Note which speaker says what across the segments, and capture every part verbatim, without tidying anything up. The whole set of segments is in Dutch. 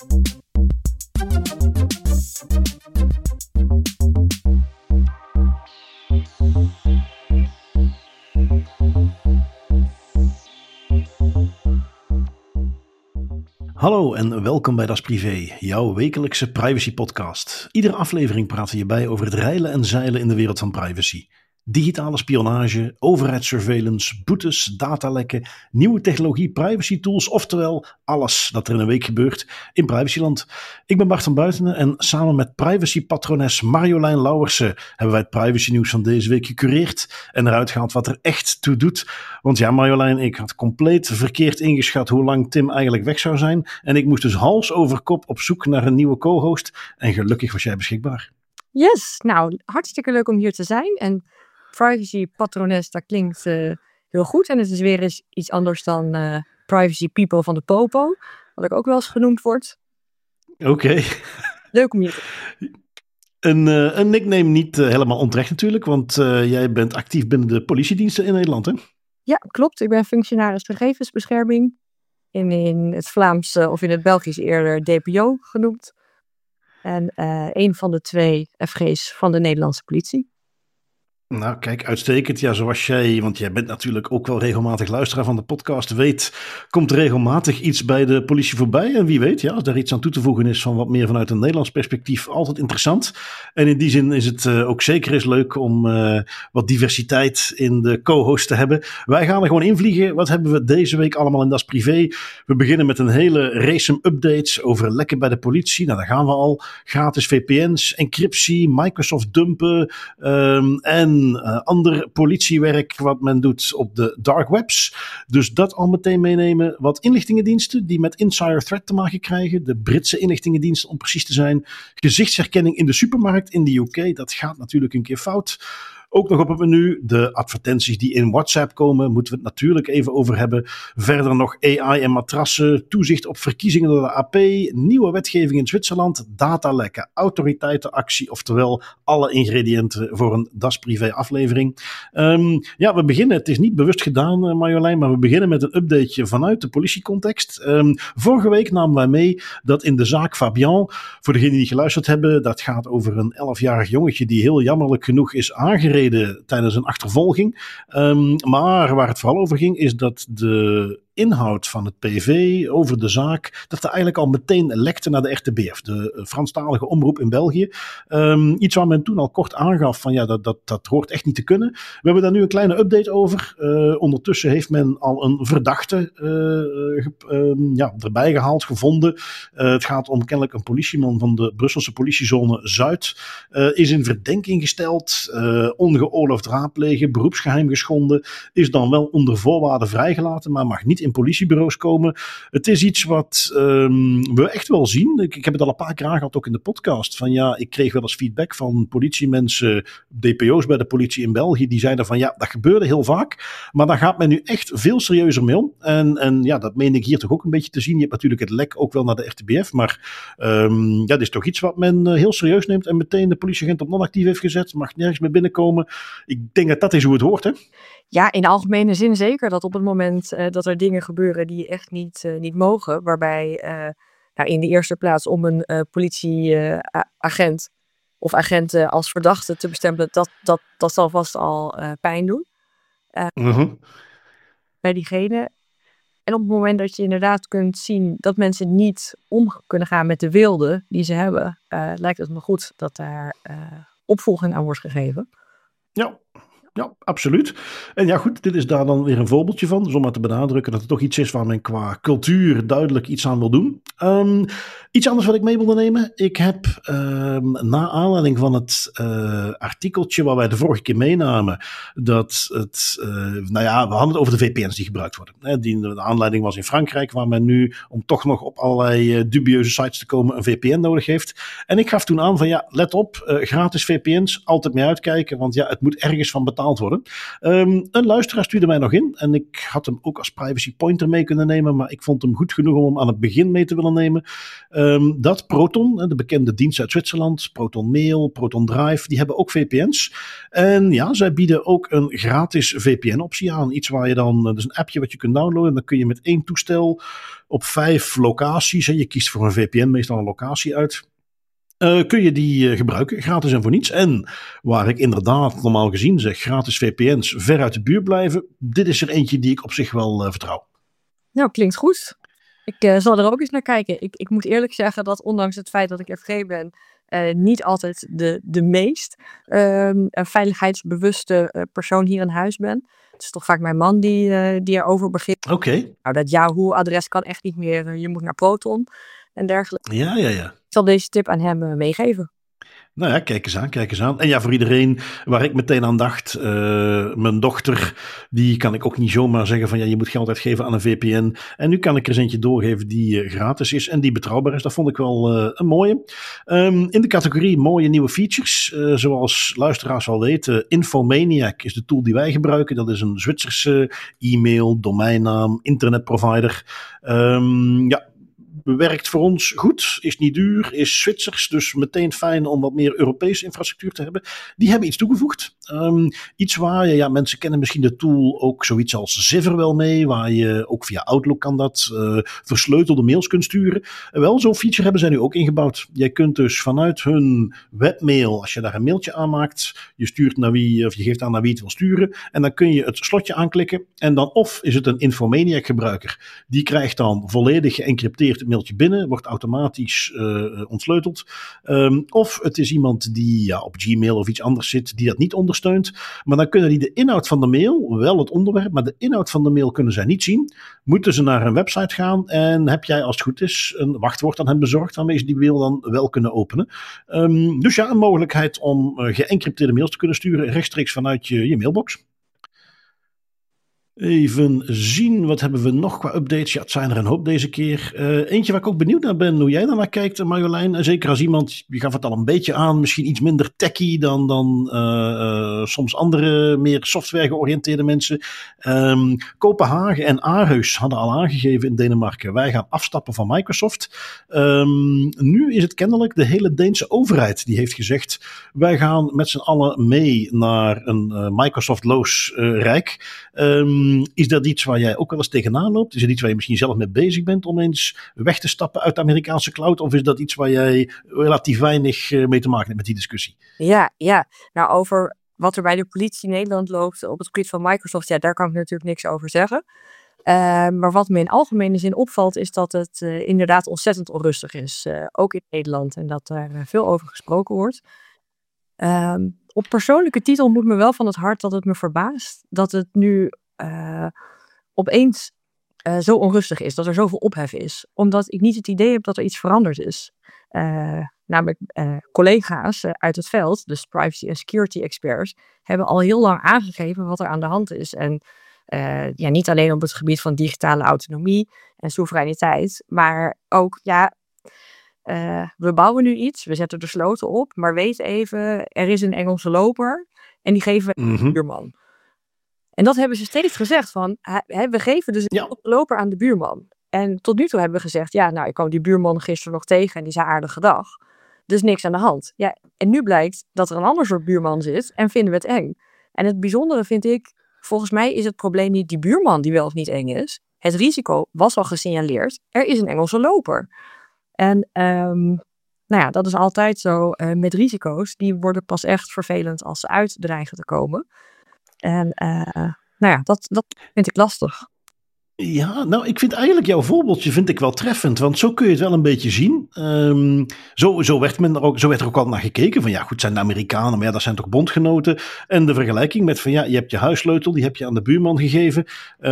Speaker 1: Hallo en welkom bij Das Privé, jouw wekelijkse privacy podcast. Iedere aflevering praten we je bij over het reilen en zeilen in de wereld van privacy. Digitale spionage, overheidssurveillance, boetes, datalekken, nieuwe technologie, privacy tools, oftewel alles dat er in een week gebeurt in privacyland. Ik ben Bart van Buitenen en samen met privacypatrones Marjolein Lauwersen hebben wij het privacy nieuws van deze week gecureerd en eruit gehaald wat er echt toe doet. Want ja, Marjolein, ik had compleet verkeerd ingeschat hoe lang Tim eigenlijk weg zou zijn en ik moest dus hals over kop op zoek naar een nieuwe co-host en gelukkig was jij beschikbaar.
Speaker 2: Yes, nou hartstikke leuk om hier te zijn en privacy patrones, dat klinkt uh, heel goed. En het is weer eens iets anders dan uh, privacy people van de popo. Wat ik ook wel eens genoemd word.
Speaker 1: Oké. Okay.
Speaker 2: Leuk om hier te
Speaker 1: Een, uh, een nickname niet uh, helemaal onterecht natuurlijk. Want uh, jij bent actief binnen de politiediensten in Nederland, hè?
Speaker 2: Ja, klopt. Ik ben functionaris gegevensbescherming. In, in het Vlaams uh, of in het Belgisch eerder D P O genoemd. En uh, een van de twee F G's van de Nederlandse politie.
Speaker 1: Nou, kijk, uitstekend. Ja, zoals jij, want jij bent natuurlijk ook wel regelmatig luisteraar van de podcast, weet, komt regelmatig iets bij de politie voorbij. En wie weet, ja, als daar iets aan toe te voegen is van wat meer vanuit een Nederlands perspectief, altijd interessant. En in die zin is het uh, ook zeker eens leuk om uh, wat diversiteit in de co-host te hebben. Wij gaan er gewoon invliegen. Wat hebben we deze week allemaal in Das Privé? We beginnen met een hele race updates over lekken bij de politie. Nou, daar gaan we al. Gratis V P N's, encryptie, Microsoft dumpen um, en Uh, ander politiewerk wat men doet op de dark webs. Dus dat al meteen meenemen. Wat inlichtingendiensten die met insider threat te maken krijgen. De Britse inlichtingendiensten om precies te zijn. Gezichtsherkenning in de supermarkt in de U K. Dat gaat natuurlijk een keer fout. Ook nog op het menu de advertenties die in WhatsApp komen, moeten we het natuurlijk even over hebben. Verder nog A I en matrassen, toezicht op verkiezingen door de A P, nieuwe wetgeving in Zwitserland, datalekken, autoriteitenactie, oftewel alle ingrediënten voor een Das Privé aflevering. Um, ja, we beginnen, het is niet bewust gedaan uh, Marjolein, maar we beginnen met een updateje vanuit de politiecontext. Um, vorige week namen wij mee dat in de zaak Fabian, voor degenen die geluisterd hebben, dat gaat over een elfjarig jongetje die heel jammerlijk genoeg is aangereden tijdens een achtervolging. Um, maar waar het vooral over ging is dat de inhoud van het P V over de zaak, dat er eigenlijk al meteen lekte naar de R T B F, de Franstalige omroep in België. Um, iets waar men toen al kort aangaf van ja, dat, dat, dat hoort echt niet te kunnen. We hebben daar nu een kleine update over. Uh, ondertussen heeft men al een verdachte uh, uh, uh, ja, erbij gehaald, gevonden. Uh, het gaat om kennelijk een politieman van de Brusselse politiezone Zuid. Uh, is in verdenking gesteld, uh, ongeoorloofd raadplegen, beroepsgeheim geschonden, is dan wel onder voorwaarden vrijgelaten, maar mag niet in politiebureaus komen. Het is iets wat um, we echt wel zien. Ik, ik heb het al een paar keer aangehad, ook in de podcast. Van ja, ik kreeg wel eens feedback van politiemensen, D P O's bij de politie in België, die zeiden van ja, dat gebeurde heel vaak, maar daar gaat men nu echt veel serieuzer mee om. En, en ja, dat meen ik hier toch ook een beetje te zien. Je hebt natuurlijk het lek ook wel naar de R T B F, maar um, ja, dat is toch iets wat men uh, heel serieus neemt en meteen de politieagent op non-actief heeft gezet, mag nergens meer binnenkomen. Ik denk dat dat is hoe het hoort, hè?
Speaker 2: Ja, in de algemene zin zeker. Dat op het moment uh, dat er dingen gebeuren die echt niet, uh, niet mogen. Waarbij uh, nou in de eerste plaats om een uh, politieagent uh, of agenten als verdachte te bestempelen. Dat, dat, dat zal vast al uh, pijn doen. Uh, uh-huh. Bij diegene. En op het moment dat je inderdaad kunt zien dat mensen niet om kunnen gaan met de wilde die ze hebben. Uh, lijkt het me goed dat daar uh, opvolging aan wordt gegeven.
Speaker 1: Ja. Ja, absoluut. En ja goed, dit is daar dan weer een voorbeeldje van. Dus om maar te benadrukken dat het toch iets is waar men qua cultuur duidelijk iets aan wil doen. Um, iets anders wat ik mee wilde nemen. Ik heb um, na aanleiding van het uh, artikeltje waar wij de vorige keer meenamen. Dat het, uh, nou ja, we hadden het over de V P N's die gebruikt worden. Hè, die, de aanleiding was in Frankrijk waar men nu om toch nog op allerlei uh, dubieuze sites te komen een V P N nodig heeft. En ik gaf toen aan van ja, let op, uh, gratis V P N's, altijd mee uitkijken. Want ja, het moet ergens van betaald worden. Um, een luisteraar stuurde mij nog in en ik had hem ook als privacy pointer mee kunnen nemen, maar ik vond hem goed genoeg om hem aan het begin mee te willen nemen. Um, dat Proton, de bekende dienst uit Zwitserland, Proton Mail, Proton Drive, die hebben ook V P N's. En ja, zij bieden ook een gratis V P N-optie aan. Iets waar je dan, dat is een appje wat je kunt downloaden. Dan kun je met één toestel op vijf locaties, hè, je kiest voor een V P N meestal een locatie uit. Uh, kun je die uh, gebruiken, gratis en voor niets. En waar ik inderdaad normaal gezien zeg, gratis V P N's ver uit de buurt blijven. Dit is er eentje die ik op zich wel uh, vertrouw.
Speaker 2: Nou, klinkt goed. Ik uh, zal er ook eens naar kijken. Ik, ik moet eerlijk zeggen dat ondanks het feit dat ik F G ben, uh, niet altijd de, de meest uh, veiligheidsbewuste uh, persoon hier in huis ben. Het is toch vaak mijn man die, uh, die erover begint.
Speaker 1: Oké. Okay.
Speaker 2: Nou, dat Yahoo-adres kan echt niet meer. Uh, je moet naar Proton en dergelijke.
Speaker 1: Ja, ja, ja.
Speaker 2: Ik zal deze tip aan hem uh, meegeven.
Speaker 1: Nou ja, kijk eens aan, kijk eens aan. En ja, voor iedereen waar ik meteen aan dacht, uh, mijn dochter, die kan ik ook niet zomaar zeggen van ja, je moet geld uitgeven aan een V P N. En nu kan ik er eens eentje doorgeven die uh, gratis is en die betrouwbaar is. Dat vond ik wel uh, een mooie. Um, in de categorie mooie nieuwe features, uh, zoals luisteraars al weten, Infomaniac is de tool die wij gebruiken. Dat is een Zwitserse e-mail, domeinnaam, internetprovider. Um, ja. Werkt voor ons goed, is niet duur, is Zwitsers, dus meteen fijn om wat meer Europese infrastructuur te hebben. Die hebben iets toegevoegd. Um, iets waar je, ja, mensen kennen misschien de tool ook zoiets als Ziver wel mee, waar je ook via Outlook kan dat uh, versleutelde mails kunt sturen. En wel, zo'n feature hebben zij nu ook ingebouwd. Jij kunt dus vanuit hun webmail, als je daar een mailtje aanmaakt, je stuurt naar wie, of je geeft aan naar wie het wil sturen, en dan kun je het slotje aanklikken, en dan of is het een Infomaniac gebruiker, die krijgt dan volledig geëncrypteerd het mailtje binnen, wordt automatisch uh, ontsleuteld. Um, of het is iemand die ja, op Gmail of iets anders zit, die dat niet ondersteunt. Maar dan kunnen die de inhoud van de mail, wel het onderwerp, maar de inhoud van de mail kunnen zij niet zien. Moeten ze naar een website gaan en heb jij, als het goed is, een wachtwoord aan hen bezorgd waarmee ze die mail dan wel kunnen openen. Um, dus ja, een mogelijkheid om uh, geëncrypteerde mails te kunnen sturen rechtstreeks vanuit je, je mailbox. Even zien, wat hebben we nog qua updates? Ja, het zijn er een hoop deze keer. Uh, eentje waar ik ook benieuwd naar ben, hoe jij daarnaar kijkt, Marjolein. En zeker als iemand, je gaf het al een beetje aan, misschien iets minder techie dan, dan uh, uh, soms andere, meer software georiënteerde mensen. Um, Kopenhagen en Aarhus hadden al aangegeven in Denemarken, wij gaan afstappen van Microsoft. Um, nu is het kennelijk de hele Deense overheid die heeft gezegd, wij gaan met z'n allen mee naar een uh, Microsoft-loos uh, rijk. Um, Is dat iets waar jij ook wel eens tegenaan loopt? Is het iets waar je misschien zelf mee bezig bent om eens weg te stappen uit de Amerikaanse cloud? Of is dat iets waar jij relatief weinig mee te maken hebt met die discussie?
Speaker 2: Ja, ja. Nou, over wat er bij de politie in Nederland loopt op het gebied van Microsoft, ja, daar kan ik natuurlijk niks over zeggen. Uh, maar wat me in algemene zin opvalt, is dat het uh, inderdaad ontzettend onrustig is. Uh, ook in Nederland. En dat daar uh, veel over gesproken wordt. Uh, op persoonlijke titel moet me wel van het hart dat het me verbaast dat het nu Uh, opeens uh, zo onrustig is, dat er zoveel ophef is. Omdat ik niet het idee heb dat er iets veranderd is. Uh, namelijk uh, collega's uh, uit het veld, dus privacy en security experts, hebben al heel lang aangegeven wat er aan de hand is. En uh, ja, niet alleen op het gebied van digitale autonomie en soevereiniteit, maar ook, ja, uh, we bouwen nu iets, we zetten er sloten op, maar weet even, er is een Engelse loper en die geven we
Speaker 1: mm-hmm.
Speaker 2: een buurman. En dat hebben ze steeds gezegd van, he, we geven dus een ja. loper aan de buurman. En tot nu toe hebben we gezegd, ja, nou, ik kwam die buurman gisteren nog tegen en die zei aardige dag. Dus niks aan de hand. Ja, en nu blijkt dat er een ander soort buurman zit en vinden we het eng. En het bijzondere vind ik, volgens mij is het probleem niet die buurman die wel of niet eng is. Het risico was al gesignaleerd, er is een Engelse loper. En um, nou ja, dat is altijd zo uh, met risico's. Die worden pas echt vervelend als ze uitdreigen te komen. En uh, nou ja, dat, dat vind ik lastig.
Speaker 1: Ja, nou, ik vind eigenlijk jouw voorbeeldje vind ik wel treffend, want zo kun je het wel een beetje zien. Um, zo, zo, werd men er ook, zo werd er ook al naar gekeken van ja, goed, zijn de Amerikanen, maar ja, dat zijn toch bondgenoten. En de vergelijking met van ja, je hebt je huissleutel, die heb je aan de buurman gegeven.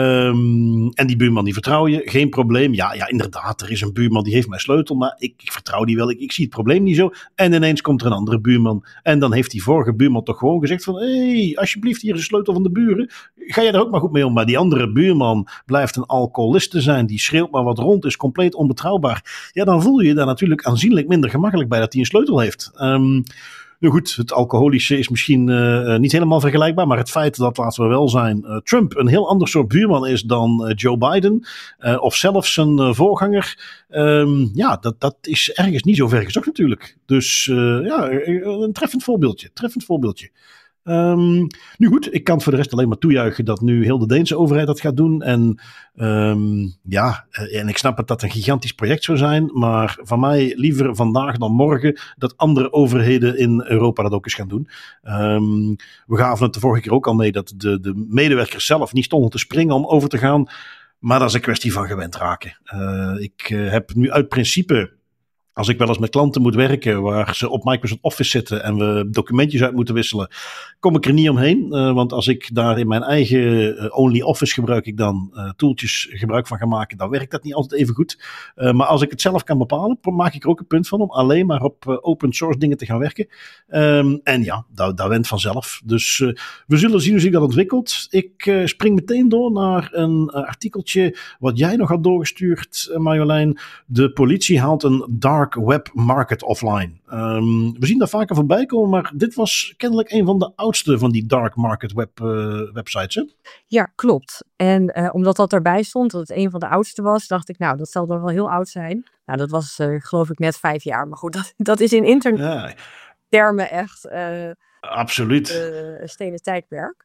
Speaker 1: Um, en die buurman die vertrouw je, geen probleem. Ja, ja, inderdaad, er is een buurman die heeft mijn sleutel, maar ik, ik vertrouw die wel, ik, ik zie het probleem niet zo. En ineens komt er een andere buurman. En dan heeft die vorige buurman toch gewoon gezegd van hé, hey, alsjeblieft, hier is de sleutel van de buren. Ga jij er ook maar goed mee om. Maar die andere buurman blijft een alcoholist te zijn, die schreeuwt maar wat rond, is compleet onbetrouwbaar. Ja, dan voel je je daar natuurlijk aanzienlijk minder gemakkelijk bij dat hij een sleutel heeft. Um, Nu goed, het alcoholische is misschien uh, niet helemaal vergelijkbaar, maar het feit dat, laten we wel zijn, uh, Trump een heel ander soort buurman is dan uh, Joe Biden, uh, of zelfs zijn uh, voorganger, um, ja, dat, dat is ergens niet zo ver gezocht natuurlijk. Dus uh, ja, een treffend voorbeeldje, treffend voorbeeldje. Um, nu goed, ik kan voor de rest alleen maar toejuichen dat nu heel de Deense overheid dat gaat doen. En um, ja, en ik snap dat dat een gigantisch project zou zijn, maar van mij liever vandaag dan morgen dat andere overheden in Europa dat ook eens gaan doen. Um, we gaven het de vorige keer ook al mee dat de, de medewerkers zelf niet stonden te springen om over te gaan, maar dat is een kwestie van gewend raken. Uh, ik uh, heb nu uit principe, als ik wel eens met klanten moet werken waar ze op Microsoft Office zitten en we documentjes uit moeten wisselen, kom ik er niet omheen. Uh, want als ik daar in mijn eigen uh, Only Office gebruik ik dan uh, tooltjes gebruik van ga maken, dan werkt dat niet altijd even goed. Uh, maar als ik het zelf kan bepalen, maak ik er ook een punt van om alleen maar op uh, open source dingen te gaan werken. Um, en ja, dat, dat went vanzelf. Dus uh, we zullen zien hoe zich dat ontwikkelt. Ik uh, spring meteen door naar een uh, artikeltje wat jij nog had doorgestuurd, uh, Marjolein. De politie haalt een dark web market offline. Um, we zien dat vaker voorbij komen, maar dit was kennelijk een van de oudste van die dark market web uh, websites, hè?
Speaker 2: Ja, klopt. En uh, omdat dat erbij stond, dat het een van de oudste was, dacht ik, nou, dat zal dan wel heel oud zijn. Nou, dat was uh, geloof ik net vijf jaar. Maar goed, dat, dat is in internettermen ja. echt uh,
Speaker 1: absoluut
Speaker 2: uh, een stenen tijdperk.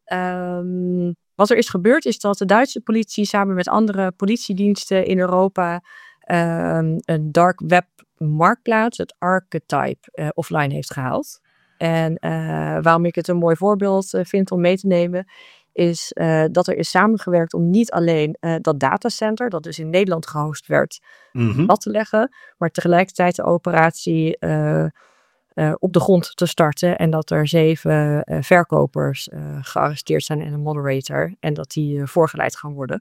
Speaker 2: Um, wat er is gebeurd is dat de Duitse politie samen met andere politiediensten in Europa Um, een dark web marktplaats, het Archetype, uh, offline heeft gehaald. En uh, waarom ik het een mooi voorbeeld uh, vind om mee te nemen, is uh, dat er is samengewerkt om niet alleen uh, dat datacenter, dat dus in Nederland gehost werd, mm-hmm. plat te leggen, maar tegelijkertijd de operatie uh, uh, op de grond te starten en dat er zeven uh, verkopers uh, gearresteerd zijn en een moderator en dat die uh, voorgeleid gaan worden.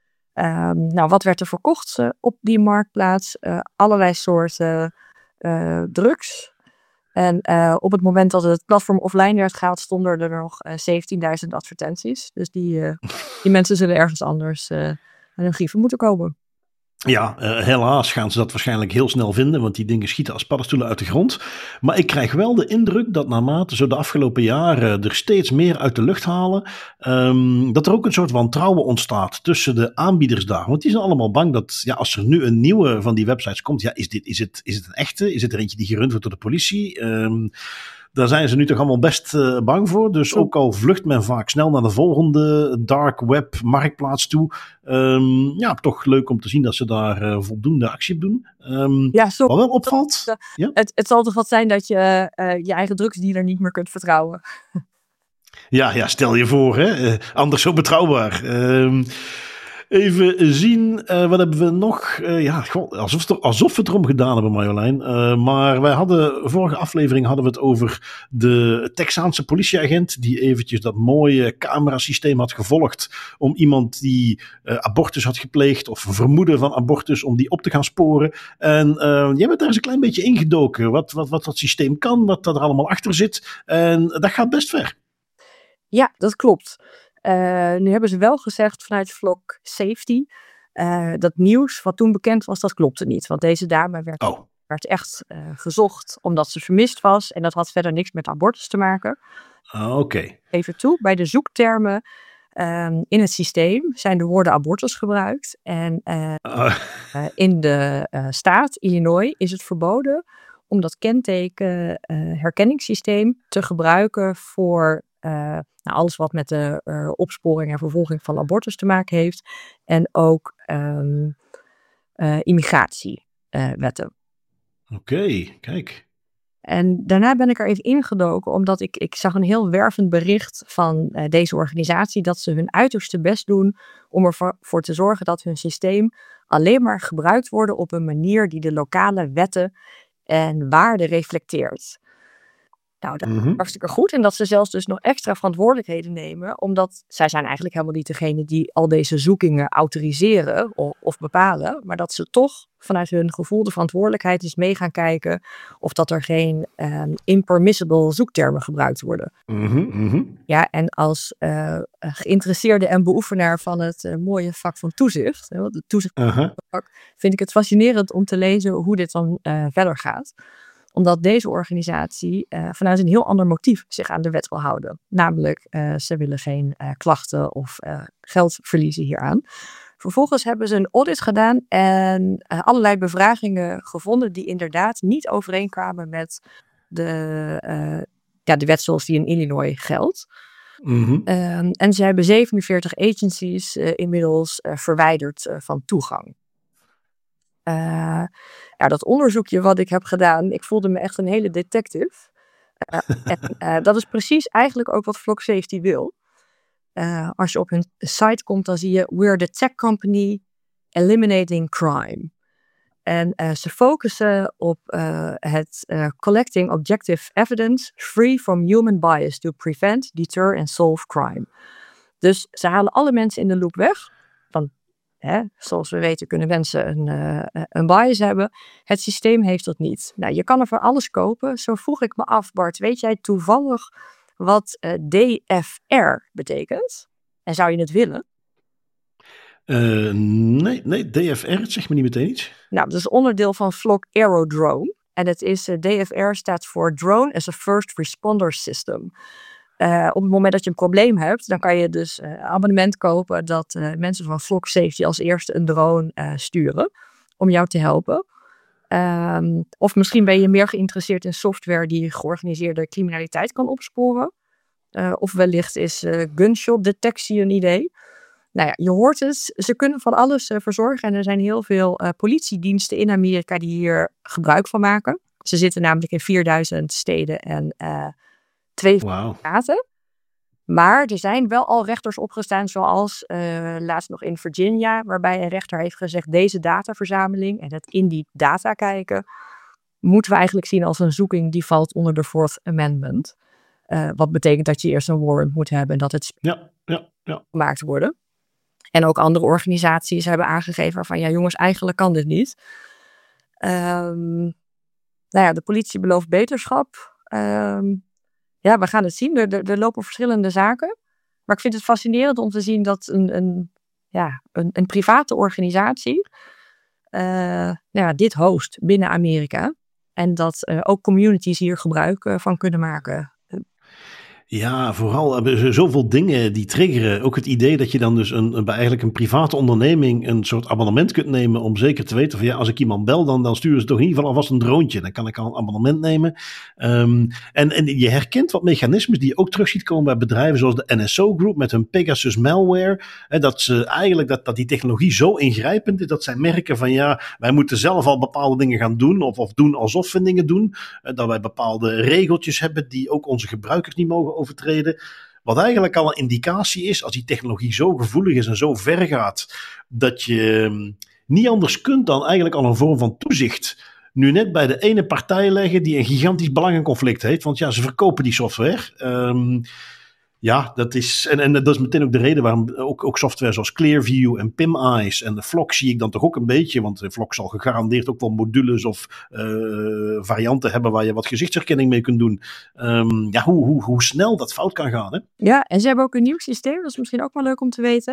Speaker 2: Um, nou, wat werd er verkocht uh, op die marktplaats? Uh, allerlei soorten uh, drugs. En uh, op het moment dat het platform offline werd gehaald, stonden er nog uh, zeventienduizend advertenties. Dus die, uh, die mensen zullen ergens anders uh, aan hun grieven moeten komen.
Speaker 1: Ja, uh, helaas gaan ze dat waarschijnlijk heel snel vinden, want die dingen schieten als paddenstoelen uit de grond. Maar ik krijg wel de indruk dat naarmate zo de afgelopen jaren er steeds meer uit de lucht halen, um, dat er ook een soort wantrouwen ontstaat tussen de aanbieders daar. Want die zijn allemaal bang dat, ja, als er nu een nieuwe van die websites komt, ja, is, dit, is, het, is het een echte? Is het er eentje die gerund wordt door de politie? Um, Daar zijn ze nu toch allemaal best uh, bang voor. Dus ook al vlucht men vaak snel naar de volgende dark web marktplaats toe. Um, ja, toch leuk om te zien dat ze daar uh, voldoende actie op doen. Um,
Speaker 2: ja, zo,
Speaker 1: wat wel opvalt.
Speaker 2: Dat, uh,
Speaker 1: ja?
Speaker 2: het, het zal toch wat zijn dat je uh, je eigen drugsdealer niet meer kunt vertrouwen.
Speaker 1: Ja, ja, stel je voor, hè? Uh, anders zo betrouwbaar. Um, Even zien, uh, wat hebben we nog? Uh, ja, gewoon, alsof, het, alsof we het erom gedaan hebben, Marjolein. Uh, maar wij hadden, vorige aflevering hadden we het over de Texaanse politieagent die eventjes dat mooie camerasysteem had gevolgd om iemand die uh, abortus had gepleegd of een vermoeden van abortus, om die op te gaan sporen. En uh, jij bent daar eens een klein beetje ingedoken, wat, wat, wat dat systeem kan, wat er allemaal achter zit. En dat gaat best ver.
Speaker 2: Ja, dat klopt. Uh, nu hebben ze wel gezegd vanuit Flock Safety, uh, dat nieuws wat toen bekend was, dat klopte niet. Want deze dame werd,
Speaker 1: oh.
Speaker 2: werd echt uh, gezocht omdat ze vermist was. En dat had verder niks met abortus te maken.
Speaker 1: Ah, Oké. Okay.
Speaker 2: Even toe, bij de zoektermen um, in het systeem zijn de woorden abortus gebruikt. En uh, uh. Uh, in de uh, staat Illinois is het verboden om dat kenteken uh, herkenningssysteem te gebruiken voor Uh, nou, alles wat met de uh, opsporing en vervolging van abortus te maken heeft. En ook um, uh, immigratiewetten.
Speaker 1: Uh, Oké, okay, kijk.
Speaker 2: En daarna ben ik er even ingedoken, omdat ik, ik zag een heel wervend bericht van uh, deze organisatie, dat ze hun uiterste best doen om ervoor voor te zorgen dat hun systeem alleen maar gebruikt wordt op een manier die de lokale wetten en waarden reflecteert. Nou, dat is mm-hmm. hartstikke goed. En dat ze zelfs dus nog extra verantwoordelijkheden nemen. Omdat zij zijn eigenlijk helemaal niet degene die al deze zoekingen autoriseren of, of bepalen. Maar dat ze toch vanuit hun gevoel de verantwoordelijkheid is mee gaan kijken of dat er geen um, impermissible zoektermen gebruikt worden.
Speaker 1: Mm-hmm, mm-hmm.
Speaker 2: Ja, en als uh, geïnteresseerde en beoefenaar van het uh, mooie vak van toezicht, het toezicht uh-huh. vind ik het fascinerend om te lezen hoe dit dan uh, verder gaat. Omdat deze organisatie uh, vanuit een heel ander motief zich aan de wet wil houden. Namelijk, uh, ze willen geen uh, klachten of uh, geld verliezen hieraan. Vervolgens hebben ze een audit gedaan en uh, allerlei bevragingen gevonden die inderdaad niet overeenkwamen met de, uh, ja, de wet zoals die in Illinois geldt.
Speaker 1: Mm-hmm.
Speaker 2: Um, en ze hebben zevenenveertig agencies uh, inmiddels uh, verwijderd uh, van toegang. Uh, ja, dat onderzoekje wat ik heb gedaan, ik voelde me echt een hele detective. Uh, en uh, dat is precies eigenlijk ook wat Flock Safety wil. Uh, als je op hun site komt, dan zie je We're the tech company eliminating crime. En uh, ze focussen op uh, het uh, collecting objective evidence free from human bias to prevent, deter and solve crime. Dus ze halen alle mensen in de loop weg. Van, hè, zoals we weten kunnen mensen een, uh, een bias hebben. Het systeem heeft dat niet. Nou, je kan er voor alles kopen. Zo vroeg ik me af, Bart, weet jij toevallig wat uh, D F R betekent? En zou je het willen?
Speaker 1: Uh, nee, nee, D F R, het zegt me niet meteen iets.
Speaker 2: Nou, dat is onderdeel van Flock Aerodrone. En het is, uh, D F R staat voor Drone as a First Responder System. Uh, op het moment dat je een probleem hebt, dan kan je dus uh, een abonnement kopen dat uh, mensen van Flock Safety als eerste een drone uh, sturen om jou te helpen. Um, of misschien ben je meer geïnteresseerd in software die georganiseerde criminaliteit kan opsporen. Uh, of wellicht is uh, gunshot detectie een idee. Nou ja, je hoort het, ze kunnen van alles uh, verzorgen en er zijn heel veel uh, politiediensten in Amerika die hier gebruik van maken. Ze zitten namelijk in vierduizend steden en uh, twee
Speaker 1: wow.
Speaker 2: staten. Maar er zijn wel al rechters opgestaan, zoals uh, laatst nog in Virginia, waarbij een rechter heeft gezegd, deze dataverzameling en het in die data kijken, moeten we eigenlijk zien als een zoeking die valt onder de Fourth Amendment. Uh, wat betekent dat je eerst een warrant moet hebben en dat het
Speaker 1: ja, ja, ja.
Speaker 2: gemaakt worden. En ook andere organisaties hebben aangegeven van, ja jongens, eigenlijk kan dit niet. Um, nou ja, de politie belooft beterschap. Um, ja, we gaan het zien. Er, er, er lopen verschillende zaken. Maar ik vind het fascinerend om te zien dat een, een, ja, een, een private organisatie uh, ja, dit host binnen Amerika. En dat uh, ook communities hier gebruik uh, van kunnen maken.
Speaker 1: Ja, vooral hebben ze zoveel dingen die triggeren. Ook het idee dat je dan dus een, een, bij eigenlijk een private onderneming een soort abonnement kunt nemen om zeker te weten van ja, als ik iemand bel, dan, dan sturen ze toch in ieder geval alvast een droontje. Dan kan ik al een abonnement nemen. Um, en, en je herkent wat mechanismes die je ook terug ziet komen bij bedrijven zoals de N S O Group met hun Pegasus malware. Hè, dat ze eigenlijk, dat, dat die technologie zo ingrijpend is dat zij merken van ja, wij moeten zelf al bepaalde dingen gaan doen of, of doen alsof we dingen doen. Dat wij bepaalde regeltjes hebben die ook onze gebruikers niet mogen overtreden. Wat eigenlijk al een indicatie is, als die technologie zo gevoelig is en zo ver gaat, dat je niet anders kunt dan eigenlijk al een vorm van toezicht nu net bij de ene partij leggen die een gigantisch belangenconflict heeft. Want ja, ze verkopen die software. Um, ja, dat is, en, en dat is meteen ook de reden waarom ook, ook software zoals Clearview en PimEyes en de Flock zie ik dan toch ook een beetje, want de Flock zal gegarandeerd ook wel modules of uh, varianten hebben waar je wat gezichtsherkenning mee kunt doen. Um, ja, hoe, hoe, hoe snel dat fout kan gaan, hè?
Speaker 2: Ja, en ze hebben ook een nieuw systeem, dat is misschien ook wel leuk om te weten.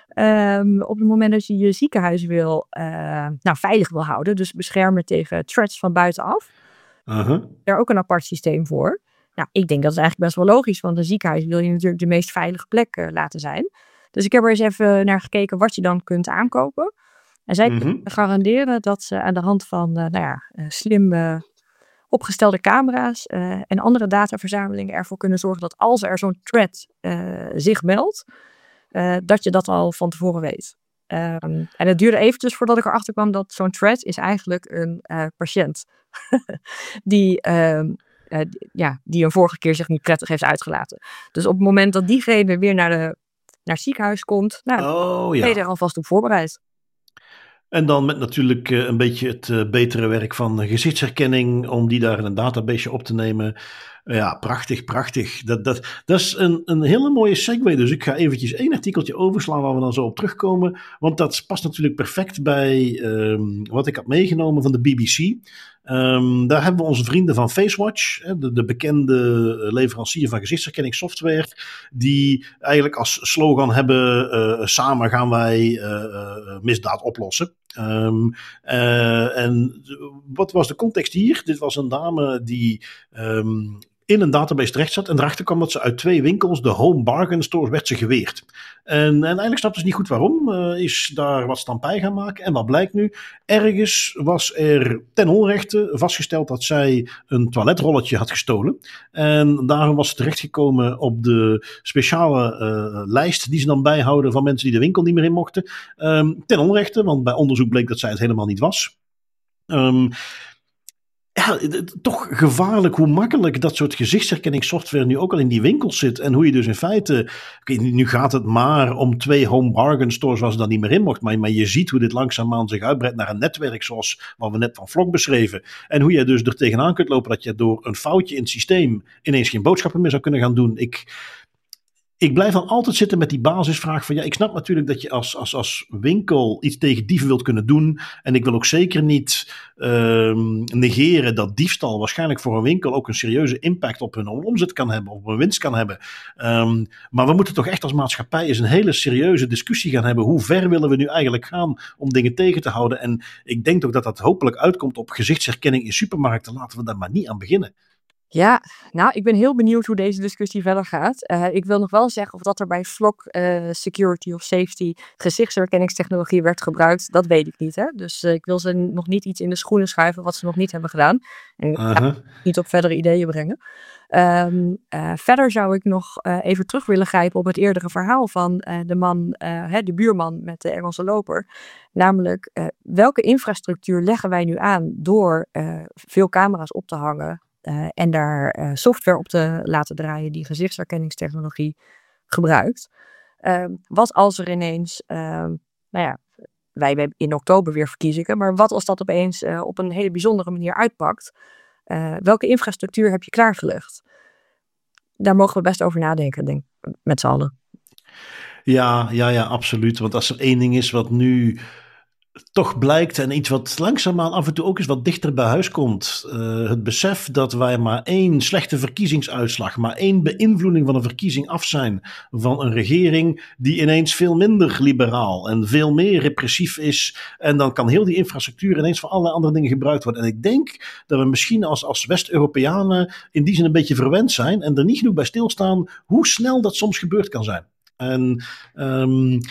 Speaker 2: Um, op het moment dat je je ziekenhuis wil, uh, nou, veilig wil houden, dus beschermen tegen threats van buitenaf,
Speaker 1: uh-huh.
Speaker 2: er ook een apart systeem voor. Nou, ik denk dat is eigenlijk best wel logisch, want een ziekenhuis wil je natuurlijk de meest veilige plek uh, laten zijn. Dus ik heb er eens even naar gekeken wat je dan kunt aankopen. En zij
Speaker 1: mm-hmm.
Speaker 2: kunnen garanderen dat ze aan de hand van uh, nou ja, uh, slim uh, opgestelde camera's uh, en andere dataverzamelingen ervoor kunnen zorgen dat als er zo'n threat uh, zich meldt, uh, dat je dat al van tevoren weet. Um, en het duurde eventjes voordat ik erachter kwam dat zo'n threat is eigenlijk een uh, patiënt die... Uh, Uh, ja, die een vorige keer zich niet prettig heeft uitgelaten. Dus op het moment dat diegene weer naar, de, naar het ziekenhuis komt, nou,
Speaker 1: oh, ja.
Speaker 2: ben je er alvast op voorbereid.
Speaker 1: En dan met natuurlijk uh, een beetje het uh, betere werk van uh, gezichtsherkenning, om die daar in een database op te nemen. Uh, ja, prachtig, prachtig. Dat, dat, dat is een, een hele mooie segue. Dus ik ga eventjes één artikeltje overslaan waar we dan zo op terugkomen. Want dat past natuurlijk perfect bij um, wat ik had meegenomen van de B B C. Um, daar hebben we onze vrienden van FaceWatch, de, de bekende leverancier van gezichtsherkenningssoftware, die eigenlijk als slogan hebben, uh, samen gaan wij uh, uh, misdaad oplossen. Um, uh, en wat was de context hier? Dit was een dame die um, in een database terecht zat en erachter kwam dat ze uit twee winkels, de Home Bargain Stores, werd ze geweerd. En, en eigenlijk snapte ze niet goed waarom. Uh, is daar wat stampij gaan maken. En wat blijkt nu? Ergens was er ten onrechte vastgesteld dat zij een toiletrolletje had gestolen. En daarom was ze terechtgekomen op de speciale uh, lijst die ze dan bijhouden van mensen die de winkel niet meer in mochten. Um, ten onrechte, want bij onderzoek bleek dat zij het helemaal niet was. Um, Ja, toch gevaarlijk hoe makkelijk dat soort gezichtsherkenningssoftware nu ook al in die winkels zit. En hoe je dus in feite, okay, nu gaat het maar om twee Home Bargain Stores waar ze dan niet meer in mocht. Maar, maar je ziet hoe dit langzaamaan zich uitbreidt naar een netwerk zoals wat we net van Vlok beschreven. En hoe je dus er tegenaan kunt lopen dat je door een foutje in het systeem ineens geen boodschappen meer zou kunnen gaan doen. Ik... Ik blijf dan altijd zitten met die basisvraag van ja, ik snap natuurlijk dat je als, als, als winkel iets tegen dieven wilt kunnen doen. En ik wil ook zeker niet um, negeren dat diefstal waarschijnlijk voor een winkel ook een serieuze impact op hun omzet kan hebben, op hun winst kan hebben. Um, maar we moeten toch echt als maatschappij eens een hele serieuze discussie gaan hebben. Hoe ver willen we nu eigenlijk gaan om dingen tegen te houden? En ik denk ook dat dat hopelijk uitkomt op gezichtsherkenning in supermarkten. Laten we daar maar niet aan beginnen.
Speaker 2: Ja, nou, ik ben heel benieuwd hoe deze discussie verder gaat. Uh, ik wil nog wel zeggen of dat er bij Vlok uh, security of safety gezichtsherkenningstechnologie werd gebruikt, dat weet ik niet. Hè? Dus uh, ik wil ze nog niet iets in de schoenen schuiven wat ze nog niet hebben gedaan. En uh-huh. ja, niet op verdere ideeën brengen. Um, uh, verder zou ik nog uh, even terug willen grijpen op het eerdere verhaal van uh, de man, uh, hè, de buurman met de Engelse loper. Namelijk, uh, welke infrastructuur leggen wij nu aan door uh, veel camera's op te hangen? Uh, en daar uh, software op te laten draaien die gezichtsherkenningstechnologie gebruikt. Uh, wat als er ineens, uh, nou ja, wij hebben in oktober weer verkiezingen, maar wat als dat opeens uh, op een hele bijzondere manier uitpakt? Uh, welke infrastructuur heb je klaargelegd? Daar mogen we best over nadenken, denk ik, met z'n allen.
Speaker 1: Ja, ja, ja, absoluut. Want als er één ding is wat nu toch blijkt en iets wat langzaamaan af en toe ook eens wat dichter bij huis komt. Uh, het besef dat wij maar één slechte verkiezingsuitslag, maar één beïnvloeding van een verkiezing af zijn van een regering die ineens veel minder liberaal en veel meer repressief is. En dan kan heel die infrastructuur ineens voor allerlei andere dingen gebruikt worden. En ik denk dat we misschien als, als West-Europeanen in die zin een beetje verwend zijn en er niet genoeg bij stilstaan hoe snel dat soms gebeurd kan zijn. En um,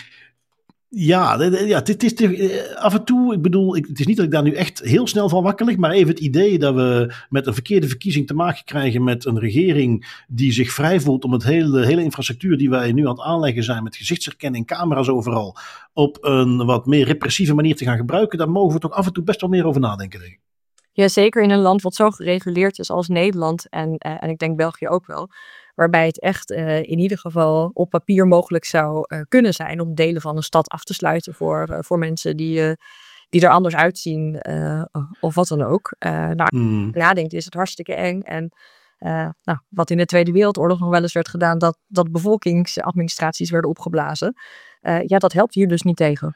Speaker 1: Ja, ja dit is de, af en toe, ik bedoel, ik, het is niet dat ik daar nu echt heel snel van wakker lig, maar even het idee dat we met een verkeerde verkiezing te maken krijgen met een regering die zich vrij voelt om het hele, hele infrastructuur die wij nu aan het aanleggen zijn met gezichtsherkenning, camera's overal, op een wat meer repressieve manier te gaan gebruiken, daar mogen we toch af en toe best wel meer over nadenken, denk ik.
Speaker 2: Ja, zeker in een land wat zo gereguleerd is als Nederland en, uh, en ik denk België ook wel. Waarbij het echt uh, in ieder geval op papier mogelijk zou uh, kunnen zijn om delen van een stad af te sluiten voor, uh, voor mensen die, uh, die er anders uitzien uh, of wat dan ook. Uh, nou, hmm. nadenkt is het hartstikke eng. En uh, nou, wat in de Tweede Wereldoorlog nog wel eens werd gedaan, dat, dat bevolkingsadministraties werden opgeblazen. Uh, ja, dat helpt hier dus niet tegen.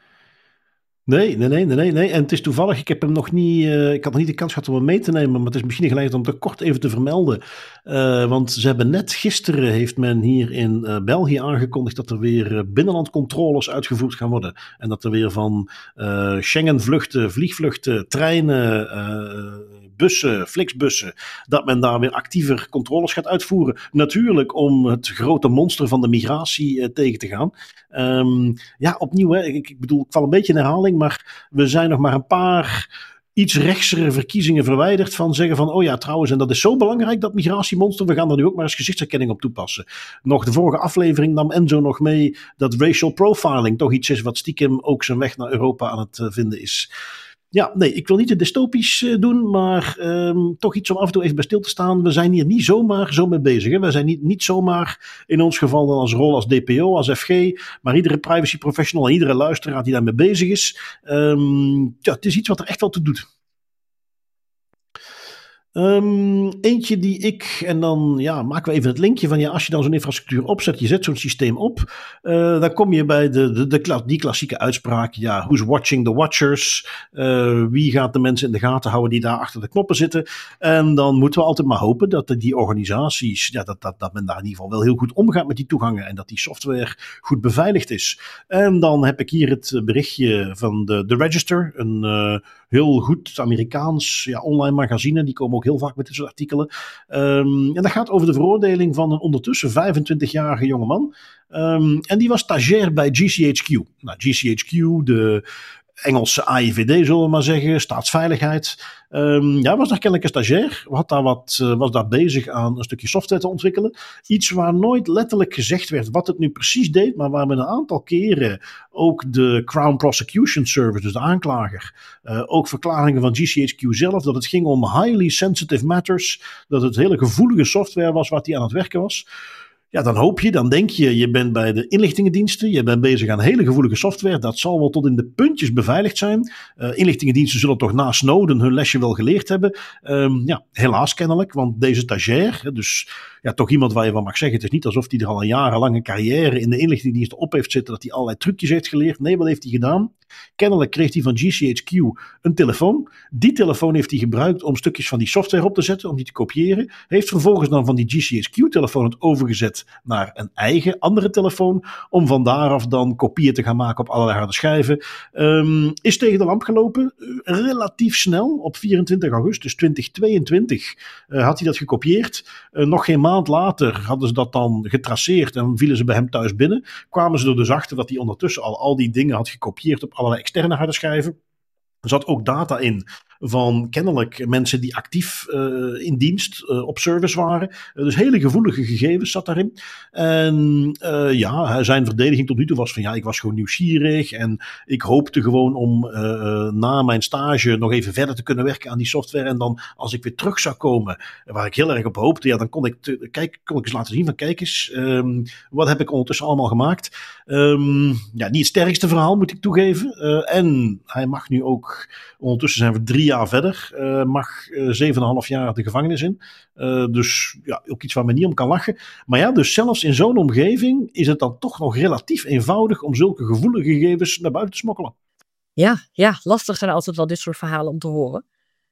Speaker 1: Nee, nee, nee, nee, nee. En het is toevallig, ik heb hem nog niet, uh, ik had nog niet de kans gehad om hem mee te nemen, maar het is misschien gelegenheid om het kort even te vermelden. Uh, want ze hebben net gisteren, heeft men hier in uh, België aangekondigd dat er weer uh, binnenlandcontroles uitgevoerd gaan worden. En dat er weer van uh, Schengen-vluchten, vliegvluchten, treinen, uh, bussen, Flixbussen, dat men daar weer actiever controles gaat uitvoeren. Natuurlijk om het grote monster van de migratie uh, tegen te gaan. Um, ja, opnieuw, hè, ik, ik bedoel, ik val een beetje in herhaling, maar we zijn nog maar een paar iets rechtsere verkiezingen verwijderd van zeggen van, oh ja, trouwens, en dat is zo belangrijk, dat migratiemonster, we gaan er nu ook maar eens gezichtsherkenning op toepassen. Nog de vorige aflevering nam Enzo nog mee dat racial profiling toch iets is wat stiekem ook zijn weg naar Europa aan het uh, vinden is. Ja, nee, ik wil niet te dystopisch uh, doen, maar um, toch iets om af en toe even bij stil te staan. We zijn hier niet zomaar zo mee bezig. Hè? We zijn niet, niet zomaar in ons geval dan als rol als D P O, als F G, maar iedere privacy professional en iedere luisteraar die daarmee bezig is. Um, ja, het is iets wat er echt wel toe doet. Um, eentje die ik, en dan ja, maken we even het linkje van, ja, als je dan zo'n infrastructuur opzet, je zet zo'n systeem op, uh, dan kom je bij de, de, de, die klassieke uitspraak, ja, who's watching the watchers, uh, wie gaat de mensen in de gaten houden die daar achter de knoppen zitten, en dan moeten we altijd maar hopen dat die organisaties, ja, dat, dat, dat men daar in ieder geval wel heel goed omgaat met die toegangen, en dat die software goed beveiligd is. En dan heb ik hier het berichtje van de, de Register, een uh, heel goed Amerikaans ja, online magazine, die komen ook heel vaak met dit soort artikelen. Um, en dat gaat over de veroordeling van een ondertussen vijfentwintigjarige jongeman. Um, en die was stagiair bij G C H Q. Nou, G C H Q, de Engelse A I V D, zullen we maar zeggen, staatsveiligheid. Um, ja, was daar kennelijk een stagiair. Had daar wat, uh, was daar bezig aan een stukje software te ontwikkelen. Iets waar nooit letterlijk gezegd werd wat het nu precies deed, maar waar men een aantal keren ook de Crown Prosecution Service, dus de aanklager, uh, ook verklaringen van G C H Q zelf, dat het ging om highly sensitive matters, dat het hele gevoelige software was waar hij aan het werken was. Ja, dan hoop je, dan denk je, je bent bij de inlichtingendiensten, je bent bezig aan hele gevoelige software, dat zal wel tot in de puntjes beveiligd zijn. Uh, inlichtingendiensten zullen toch na Snowden hun lesje wel geleerd hebben. Um, ja, helaas kennelijk, want deze stagiair, dus ja, toch iemand waar je van mag zeggen, het is niet alsof hij er al een jarenlange carrière in de inlichtingendiensten op heeft zitten, dat hij allerlei trucjes heeft geleerd. Nee, wat heeft hij gedaan? Kennelijk kreeg hij van G C H Q een telefoon. Die telefoon heeft hij gebruikt om stukjes van die software op te zetten, om die te kopiëren. Heeft vervolgens dan van die G C H Q-telefoon het overgezet naar een eigen andere telefoon, om van daaraf dan kopieën te gaan maken op allerlei harde schijven. Um, is tegen de lamp gelopen, uh, relatief snel, op vierentwintig augustus tweeduizend tweeëntwintig uh, had hij dat gekopieerd. Uh, nog geen maand later hadden ze dat dan getraceerd en vielen ze bij hem thuis binnen. Kwamen ze er dus achter dat hij ondertussen al al die dingen had gekopieerd op allerlei externe harde schijven. Er zat ook data in van kennelijk mensen die actief uh, in dienst uh, op service waren. Uh, dus hele gevoelige gegevens zat daarin. En uh, ja, zijn verdediging tot nu toe was van ja, ik was gewoon nieuwsgierig en ik hoopte gewoon om uh, na mijn stage nog even verder te kunnen werken aan die software. En dan als ik weer terug zou komen, waar ik heel erg op hoopte, ja, dan kon ik, te, kijk, kon ik eens laten zien van kijk eens, um, wat heb ik ondertussen allemaal gemaakt. Um, ja, niet het sterkste verhaal moet ik toegeven. Uh, en hij mag nu ook, ondertussen zijn we drie jaar verder, uh, mag uh, zeven en een half jaar de gevangenis in. Uh, dus ja, ook iets waar men niet om kan lachen. Maar ja, dus zelfs in zo'n omgeving is het dan toch nog relatief eenvoudig om zulke gevoelige gegevens naar buiten te smokkelen.
Speaker 2: Ja, ja, lastig zijn altijd wel dit soort verhalen om te horen.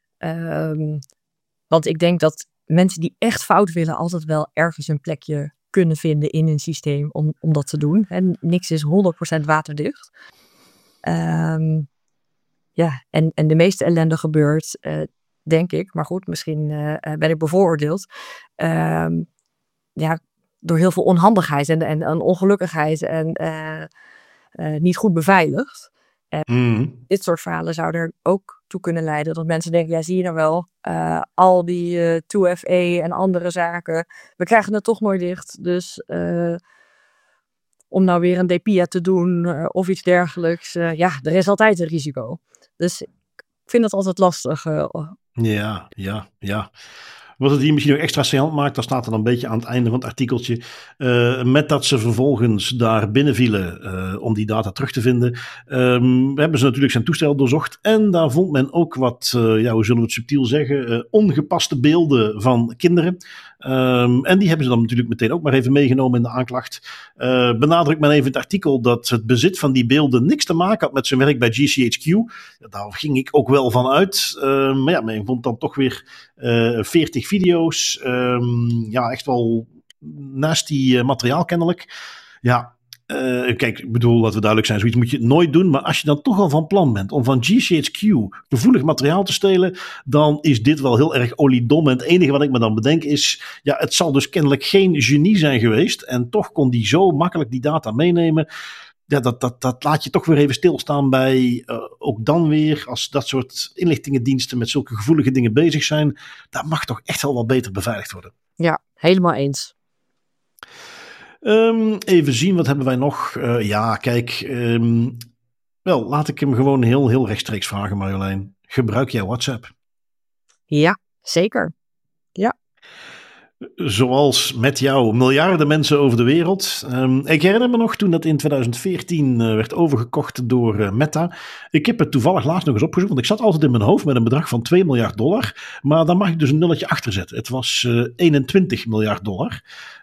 Speaker 2: Um, want ik denk dat mensen die echt fout willen altijd wel ergens een plekje kunnen vinden in een systeem om, om dat te doen. En niks is honderd procent waterdicht. Um, Ja, en, en de meeste ellende gebeurt, uh, denk ik, maar goed, misschien uh, ben ik bevooroordeeld, uh, ja, door heel veel onhandigheid en, en, en ongelukkigheid en uh, uh, niet goed beveiligd. En mm. Dit soort verhalen zouden er ook toe kunnen leiden dat mensen denken, ja, zie je nou wel, uh, al die uh, twee F A en andere zaken, we krijgen het toch nooit dicht, dus uh, om nou weer een D P I A te doen uh, of iets dergelijks, uh, ja, er is altijd een risico. Dus ik vind het altijd lastig. Uh.
Speaker 1: Ja, ja, ja. Wat het hier misschien ook extra saillant maakt, dat staat er dan een beetje aan het einde van het artikeltje. Uh, met dat ze vervolgens daar binnenvielen uh, om die data terug te vinden, um, hebben ze natuurlijk zijn toestel doorzocht. En daar vond men ook wat, uh, ja, hoe zullen we het subtiel zeggen, uh, ongepaste beelden van kinderen. Um, en die hebben ze dan natuurlijk meteen ook maar even meegenomen in de aanklacht. Uh, benadrukt men even in het artikel dat het bezit van die beelden niks te maken had met zijn werk bij G C H Q. Ja, daar ging ik ook wel van uit. Uh, maar ja, men vond dan toch weer uh, veertig video's. Um, ja, echt wel nasty uh, materiaal kennelijk. Ja. Uh, kijk, ik bedoel, laten we duidelijk zijn, zoiets moet je nooit doen. Maar als je dan toch al van plan bent om van G C H Q gevoelig materiaal te stelen, dan is dit wel heel erg oliedom. En het enige wat ik me dan bedenk is, ja, het zal dus kennelijk geen genie zijn geweest. En toch kon die zo makkelijk die data meenemen. Ja, dat, dat, dat laat je toch weer even stilstaan bij, uh, ook dan weer, als dat soort inlichtingendiensten met zulke gevoelige dingen bezig zijn, dat mag toch echt wel wat beter beveiligd worden.
Speaker 2: Ja, helemaal eens.
Speaker 1: Um, even zien, wat hebben wij nog? Uh, ja, kijk. Um, wel, laat ik hem gewoon heel, heel rechtstreeks vragen, Marjolein. Gebruik jij WhatsApp?
Speaker 2: Ja, zeker. Ja.
Speaker 1: Zoals met jou miljarden mensen over de wereld. Um, ik herinner me nog toen dat in twintig veertien uh, werd overgekocht door uh, Meta. Ik heb het toevallig laatst nog eens opgezocht, want ik zat altijd in mijn hoofd met een bedrag van twee miljard dollar. Maar daar mag ik dus een nulletje achter zetten. Het was uh, eenentwintig miljard dollar.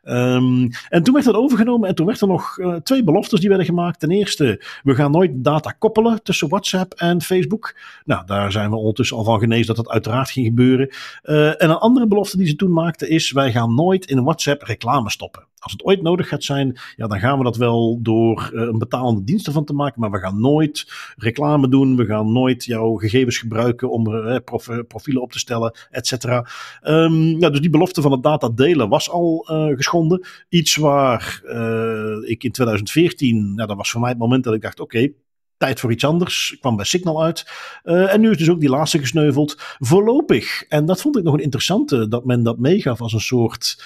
Speaker 1: Um, en toen werd dat overgenomen en toen werd er nog uh, twee beloftes die werden gemaakt. Ten eerste, we gaan nooit data koppelen tussen WhatsApp en Facebook. Nou, daar zijn we ondertussen al van genezen dat dat uiteraard ging gebeuren. Uh, en een andere belofte die ze toen maakten is, wij gaan nooit in WhatsApp reclame stoppen. Als het ooit nodig gaat zijn, ja, dan gaan we dat wel door uh, een betalende dienst ervan te maken. Maar we gaan nooit reclame doen. We gaan nooit jouw gegevens gebruiken om uh, prof, profielen op te stellen, et cetera. Um, ja, dus die belofte van het data delen was al uh, geschonden. Iets waar uh, ik in twintig veertien, nou, dat was voor mij het moment dat ik dacht, oké, okay, tijd voor iets anders. Ik kwam bij Signal uit. Uh, en nu is dus ook die laatste gesneuveld. Voorlopig. En dat vond ik nog een interessante. Dat men dat meegaf als een soort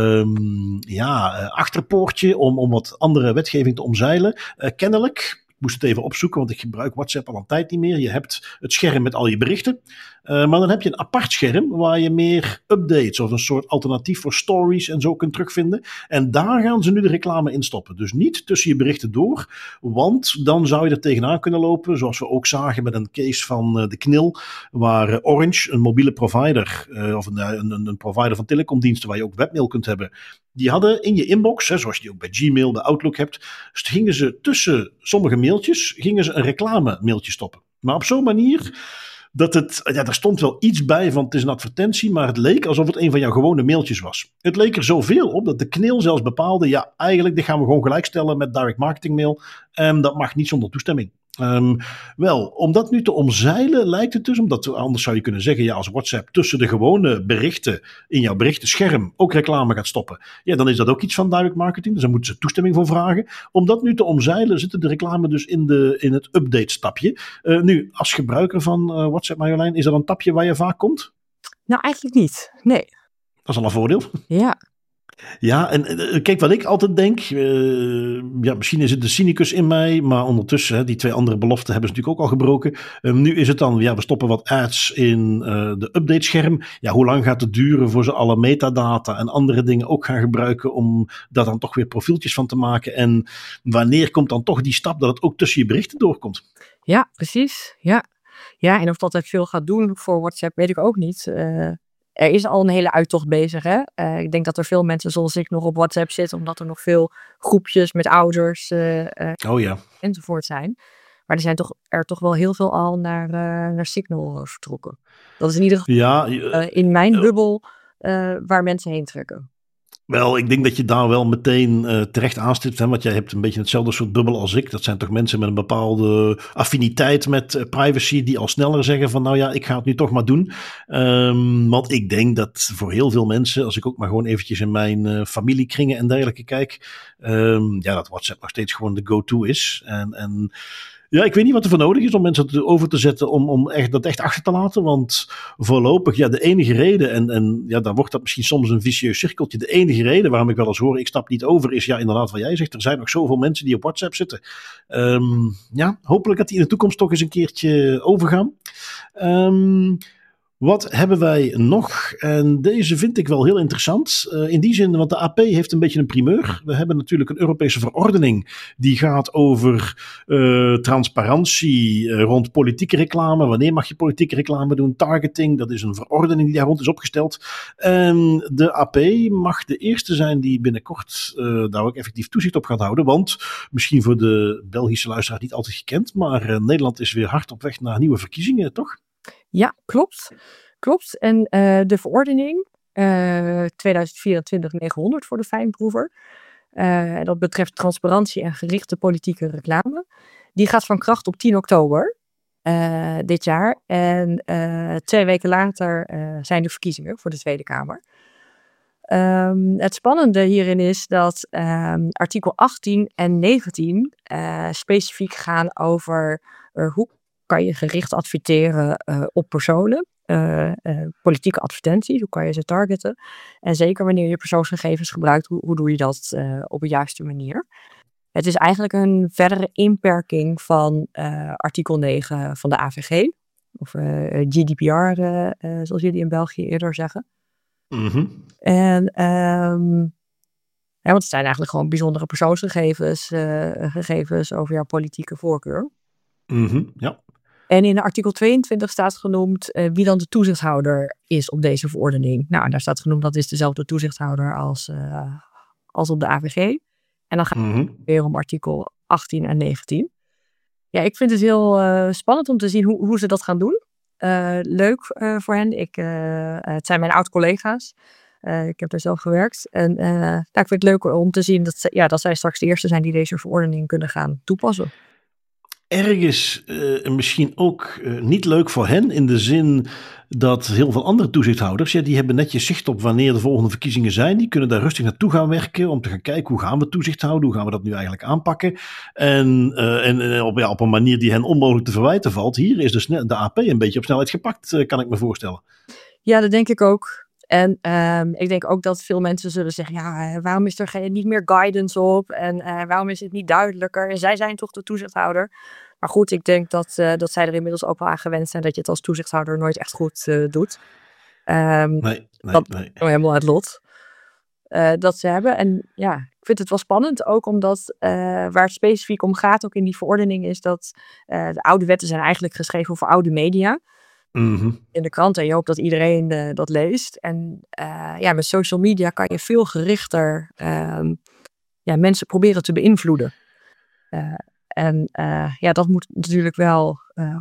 Speaker 1: um, ja, achterpoortje. Om, om wat andere wetgeving te omzeilen. Uh, kennelijk. Ik moest het even opzoeken, want ik gebruik WhatsApp al een tijd niet meer. Je hebt het scherm met al je berichten. Uh, maar dan heb je een apart scherm waar je meer updates of een soort alternatief voor stories en zo kunt terugvinden. En daar gaan ze nu de reclame in stoppen. Dus niet tussen je berichten door, want dan zou je er tegenaan kunnen lopen. Zoals we ook zagen met een case van uh, de K N I L, waar uh, Orange, een mobiele provider, uh, of een, een, een provider van telecomdiensten waar je ook webmail kunt hebben, die hadden in je inbox, hè, zoals je die ook bij Gmail, bij Outlook hebt, gingen ze tussen sommige mailtjes, gingen ze een reclame mailtje stoppen. Maar op zo'n manier dat het, ja, daar stond wel iets bij van het is een advertentie, maar het leek alsof het een van jouw gewone mailtjes was. Het leek er zoveel op dat de K N I L zelfs bepaalde, ja, eigenlijk dit gaan we gewoon gelijkstellen met direct marketing mail en dat mag niet zonder toestemming. Um, wel, om dat nu te omzeilen lijkt het dus, omdat anders zou je kunnen zeggen, ja, als WhatsApp tussen de gewone berichten in jouw berichtenscherm ook reclame gaat stoppen, ja, dan is dat ook iets van direct marketing, dus daar moeten ze toestemming voor vragen. Om dat nu te omzeilen zitten de reclame dus in, de, in het update stapje. Uh, nu, als gebruiker van uh, WhatsApp, Marjolein, is dat een tapje waar je vaak komt?
Speaker 2: Nou, eigenlijk niet, nee.
Speaker 1: Dat is al een voordeel.
Speaker 2: Ja.
Speaker 1: Ja, en uh, kijk wat ik altijd denk, uh, ja, misschien is het de cynicus in mij, maar ondertussen, hè, die twee andere beloften hebben ze natuurlijk ook al gebroken. Um, nu is het dan, ja, we stoppen wat ads in uh, de updatescherm. Ja, hoe lang gaat het duren voor ze alle metadata en andere dingen ook gaan gebruiken om daar dan toch weer profieltjes van te maken? En wanneer komt dan toch die stap dat het ook tussen je berichten doorkomt?
Speaker 2: Ja, precies. Ja, ja, en of dat veel gaat doen voor WhatsApp, weet ik ook niet. Uh... Er is al een hele uittocht bezig. Hè? Uh, ik denk dat er veel mensen zoals ik nog op WhatsApp zitten, omdat er nog veel groepjes met ouders uh, uh,
Speaker 1: oh ja.
Speaker 2: enzovoort zijn. Maar er zijn toch, er toch wel heel veel al naar, uh, naar Signal vertrokken. Dat is in ieder geval
Speaker 1: ja,
Speaker 2: uh, in mijn uh, bubbel uh, waar mensen heen trekken.
Speaker 1: Wel, ik denk dat je daar wel meteen uh, terecht aanstipt. Hè, want jij hebt een beetje hetzelfde soort bubbel als ik. Dat zijn toch mensen met een bepaalde affiniteit met uh, privacy die al sneller zeggen van nou ja, ik ga het nu toch maar doen. Um, want ik denk dat voor heel veel mensen, als ik ook maar gewoon eventjes in mijn uh, familiekringen en dergelijke kijk, um, ja, dat WhatsApp nog steeds gewoon de go-to is. En, en ja, ik weet niet wat er voor nodig is om mensen over te zetten om, om echt, dat echt achter te laten. Want voorlopig, ja, de enige reden, en, en ja, dan wordt dat misschien soms een vicieus cirkeltje. De enige reden waarom ik wel eens hoor, ik stap niet over, is ja, inderdaad wat jij zegt. Er zijn nog zoveel mensen die op WhatsApp zitten. Um, ja, hopelijk dat die in de toekomst toch eens een keertje overgaan. Um, Wat hebben wij nog? En deze vind ik wel heel interessant. Uh, in die zin, want de A P heeft een beetje een primeur. We hebben natuurlijk een Europese verordening die gaat over uh, transparantie uh, rond politieke reclame. Wanneer mag je politieke reclame doen? Targeting, dat is een verordening die daar rond is opgesteld. En de A P mag de eerste zijn die binnenkort uh, daar ook effectief toezicht op gaat houden. Want, misschien voor de Belgische luisteraar niet altijd gekend, maar uh, Nederland is weer hard op weg naar nieuwe verkiezingen, toch?
Speaker 2: Ja, klopt. Klopt. En uh, de verordening uh, tweeduizend vierentwintig negenhonderd voor de fijnproever. Uh, dat betreft transparantie en gerichte politieke reclame. Die gaat van kracht op tien oktober uh, dit jaar. En uh, twee weken later uh, zijn de verkiezingen voor de Tweede Kamer. Um, het spannende hierin is dat um, artikel achttien en negentien uh, specifiek gaan over uh, hoe kan je gericht adverteren uh, op personen. Uh, uh, politieke advertenties, hoe kan je ze targeten? En zeker wanneer je persoonsgegevens gebruikt, hoe, hoe doe je dat uh, op de juiste manier? Het is eigenlijk een verdere inperking van uh, artikel negen van de A V G. Of uh, G D P R, uh, uh, zoals jullie in België eerder zeggen.
Speaker 1: Mm-hmm.
Speaker 2: En um, ja, want het zijn eigenlijk gewoon bijzondere persoonsgegevens uh, gegevens over jouw politieke voorkeur.
Speaker 1: Mm-hmm, ja.
Speaker 2: En in artikel tweeëntwintig staat genoemd uh, wie dan de toezichthouder is op deze verordening. Nou, en daar staat genoemd dat is dezelfde toezichthouder als, uh, als op de A V G. En dan gaat het mm-hmm. weer om artikel achttien en negentien. Ja, ik vind het heel uh, spannend om te zien hoe, hoe ze dat gaan doen. Uh, leuk uh, voor hen. Ik, uh, het zijn mijn oud-collega's. Uh, ik heb er zelf gewerkt. En uh, nou, ik vind het leuk om te zien dat, ze, ja, dat zij straks de eerste zijn die deze verordening kunnen gaan toepassen.
Speaker 1: Ergens uh, misschien ook uh, niet leuk voor hen in de zin dat heel veel andere toezichthouders, ja, die hebben netjes zicht op wanneer de volgende verkiezingen zijn. Die kunnen daar rustig naartoe gaan werken om te gaan kijken hoe gaan we toezicht houden, hoe gaan we dat nu eigenlijk aanpakken. En, uh, en uh, op, ja, op een manier die hen onmogelijk te verwijten valt. Hier is de, sne- de A P een beetje op snelheid gepakt, uh, kan ik me voorstellen.
Speaker 2: Ja, dat denk ik ook. En um, ik denk ook dat veel mensen zullen zeggen, ja, waarom is er geen, niet meer guidance op? En uh, waarom is het niet duidelijker? En zij zijn toch de toezichthouder? Maar goed, ik denk dat, uh, dat zij er inmiddels ook wel aan gewend zijn dat je het als toezichthouder nooit echt goed uh, doet. Um,
Speaker 1: nee, nee,
Speaker 2: dat
Speaker 1: nee.
Speaker 2: is helemaal het lot uh, dat ze hebben. En ja, ik vind het wel spannend, ook omdat uh, waar het specifiek om gaat, ook in die verordening, is dat uh, de oude wetten zijn eigenlijk geschreven voor oude media.
Speaker 1: Mm-hmm.
Speaker 2: In de krant en je hoopt dat iedereen uh, dat leest. En uh, ja, met social media kan je veel gerichter uh, ja, mensen proberen te beïnvloeden. Uh, en uh, ja, dat moet natuurlijk wel uh,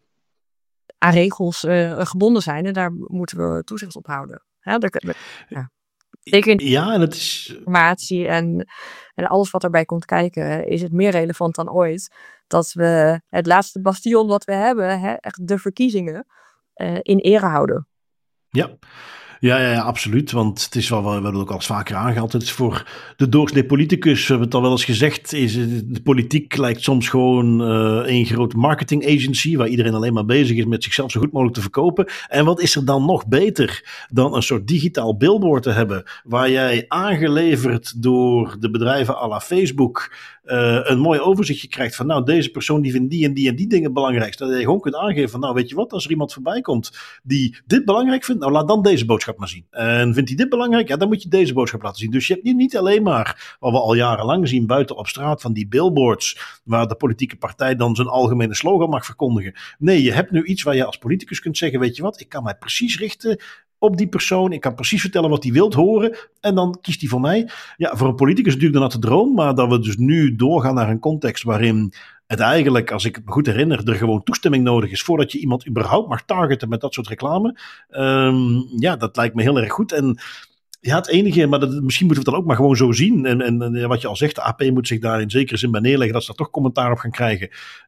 Speaker 2: aan regels uh, gebonden zijn. En daar moeten we toezicht op houden. Ja, daar, ja. Zeker in
Speaker 1: ja, en het is
Speaker 2: informatie en, en alles wat erbij komt kijken, is het meer relevant dan ooit dat we het laatste bastion wat we hebben, hè, echt de verkiezingen, uh, in ere houden.
Speaker 1: Ja. Ja, ja, ja, absoluut. Want het is wel, we hebben het ook al eens vaker aangehaald. Het is voor de doorsnee politicus, we hebben het al wel eens gezegd, is de politiek lijkt soms gewoon uh, een grote marketing agency, waar iedereen alleen maar bezig is met zichzelf zo goed mogelijk te verkopen. En wat is er dan nog beter dan een soort digitaal billboard te hebben, waar jij aangeleverd door de bedrijven à la Facebook Uh, een mooi overzichtje krijgt van nou, deze persoon die vindt die en die en die dingen belangrijk. Dat je gewoon kunt aangeven van nou, weet je wat, als er iemand voorbij komt die dit belangrijk vindt, nou laat dan deze boodschap maar zien. En vindt hij dit belangrijk, ja, dan moet je deze boodschap laten zien. Dus je hebt niet, niet alleen maar, wat we al jarenlang zien buiten op straat, van die billboards, waar de politieke partij dan zijn algemene slogan mag verkondigen. Nee, je hebt nu iets waar je als politicus kunt zeggen, weet je wat, ik kan mij precies richten op die persoon. Ik kan precies vertellen wat hij wilt horen. En dan kiest hij voor mij. Ja, voor een politicus natuurlijk dan de droom. Maar dat we dus nu doorgaan naar een context waarin het eigenlijk, als ik het me goed herinner, er gewoon toestemming nodig is voordat je iemand überhaupt mag targeten met dat soort reclame. Um, ja, dat lijkt me heel erg goed. En ja, het enige, maar dat, misschien moeten we het dan ook maar gewoon zo zien. En, en, en wat je al zegt, de A P moet zich daar in zekere zin bij neerleggen dat ze daar toch commentaar op gaan krijgen.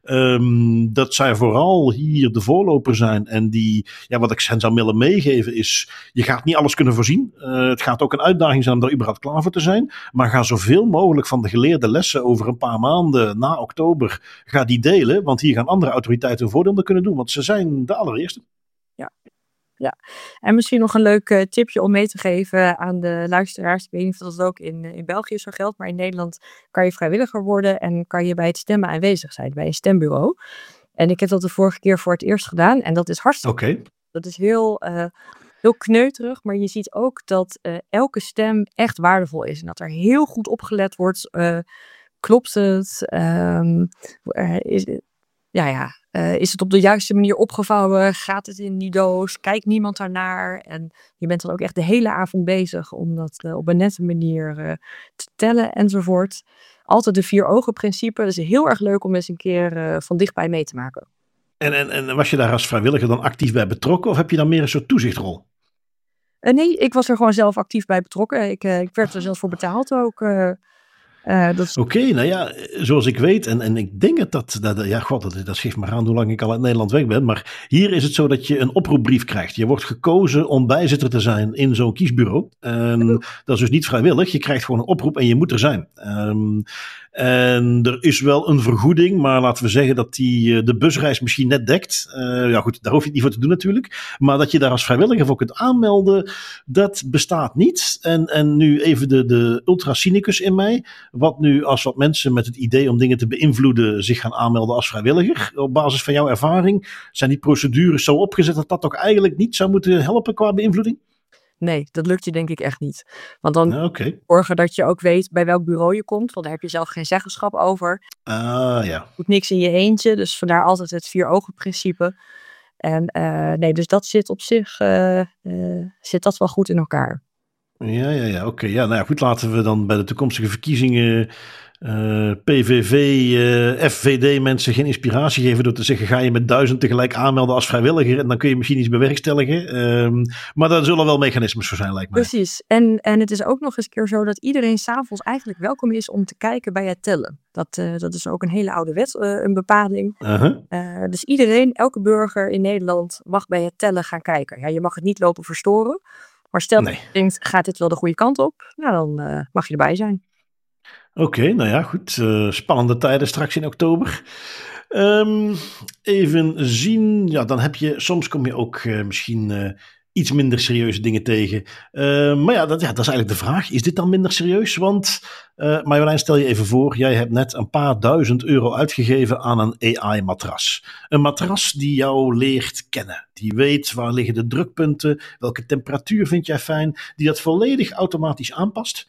Speaker 1: Um, dat zij vooral hier de voorloper zijn. En die, ja, wat ik hen zou willen meegeven is, je gaat niet alles kunnen voorzien. Uh, het gaat ook een uitdaging zijn om daar überhaupt klaar voor te zijn. Maar ga zoveel mogelijk van de geleerde lessen over een paar maanden na oktober, ga die delen. Want hier gaan andere autoriteiten een voordeel mee kunnen doen. Want ze zijn de allereerste.
Speaker 2: Ja. Ja, en misschien nog een leuk uh, tipje om mee te geven aan de luisteraars. Ik weet niet of dat ook in, in België zo geldt, maar in Nederland kan je vrijwilliger worden en kan je bij het stemmen aanwezig zijn, bij een stembureau. En ik heb dat de vorige keer voor het eerst gedaan en dat is hartstikke.
Speaker 1: Oké. Okay.
Speaker 2: Dat is heel, uh, heel kneuterig, maar je ziet ook dat uh, elke stem echt waardevol is en dat er heel goed opgelet wordt. Uh, klopt het? Um, uh, is, ja, ja. Uh, is het op de juiste manier opgevouwen? Gaat het in die doos? Kijkt niemand daarnaar? En je bent dan ook echt de hele avond bezig om dat uh, op een nette manier uh, te tellen enzovoort. Altijd de vier ogen principe. Dat is heel erg leuk om eens een keer uh, van dichtbij mee te maken.
Speaker 1: En, en, en was je daar als vrijwilliger dan actief bij betrokken? Of heb je dan meer een soort toezichtrol?
Speaker 2: Uh, nee, ik was er gewoon zelf actief bij betrokken. Ik, uh, ik werd er zelfs voor betaald ook. Uh, Uh, dat...
Speaker 1: Oké, okay, nou ja, zoals ik weet, en, en ik denk dat, dat, dat ja, god, dat, dat geeft maar aan hoe lang ik al uit Nederland weg ben, maar hier is het zo dat je een oproepbrief krijgt. Je wordt gekozen om bijzitter te zijn in zo'n kiesbureau. Um, dat is dus niet vrijwillig, je krijgt gewoon een oproep en je moet er zijn. Um, en er is wel een vergoeding, maar laten we zeggen dat die de busreis misschien net dekt. Uh, ja goed, daar hoef je het niet voor te doen natuurlijk. Maar dat je daar als vrijwilliger voor kunt aanmelden, dat bestaat niet. En, en nu even de, de ultracynicus in mij. Wat nu als wat mensen met het idee om dingen te beïnvloeden zich gaan aanmelden als vrijwilliger. Op basis van jouw ervaring, zijn die procedures zo opgezet dat dat toch eigenlijk niet zou moeten helpen qua beïnvloeding?
Speaker 2: Nee, dat lukt je denk ik echt niet. Want dan
Speaker 1: Oké. Okay.
Speaker 2: zorgen dat je ook weet bij welk bureau je komt. Want daar heb je zelf geen zeggenschap over.
Speaker 1: Ah, uh, ja.
Speaker 2: Je doet niks in je eentje. Dus vandaar altijd het vier ogen principe. En uh, nee, dus dat zit op zich uh, uh, zit dat wel goed in elkaar.
Speaker 1: Ja, ja, ja. Oké. Okay. Ja, nou ja, goed. Laten we dan bij de toekomstige verkiezingen uh, P V V, uh, F V D mensen geen inspiratie geven door te zeggen: ga je met duizend tegelijk aanmelden als vrijwilliger en dan kun je misschien iets bewerkstelligen. Um, maar daar zullen wel mechanismes voor zijn, lijkt mij.
Speaker 2: Precies. En, en het is ook nog eens keer zo dat iedereen 's avonds eigenlijk welkom is om te kijken bij het tellen. Dat, uh, dat is ook een hele oude wet, uh, een bepaling.
Speaker 1: Uh-huh.
Speaker 2: Uh, dus iedereen, elke burger in Nederland mag bij het tellen gaan kijken. Ja, je mag het niet lopen verstoren. Maar stel nee. dat je denkt, gaat dit wel de goede kant op? Nou, dan uh, mag je erbij zijn.
Speaker 1: Oké, okay, nou ja, goed. Uh, spannende tijden straks in oktober. Um, even zien. Ja, dan heb je, soms kom je ook uh, misschien uh, iets minder serieuze dingen tegen. Uh, maar ja dat, ja, dat is eigenlijk de vraag. Is dit dan minder serieus? Want, uh, Marjolein, stel je even voor, jij hebt net een paar duizend euro uitgegeven aan een A I-matras. Een matras die jou leert kennen. Die weet waar liggen de drukpunten, welke temperatuur vind jij fijn, die dat volledig automatisch aanpast.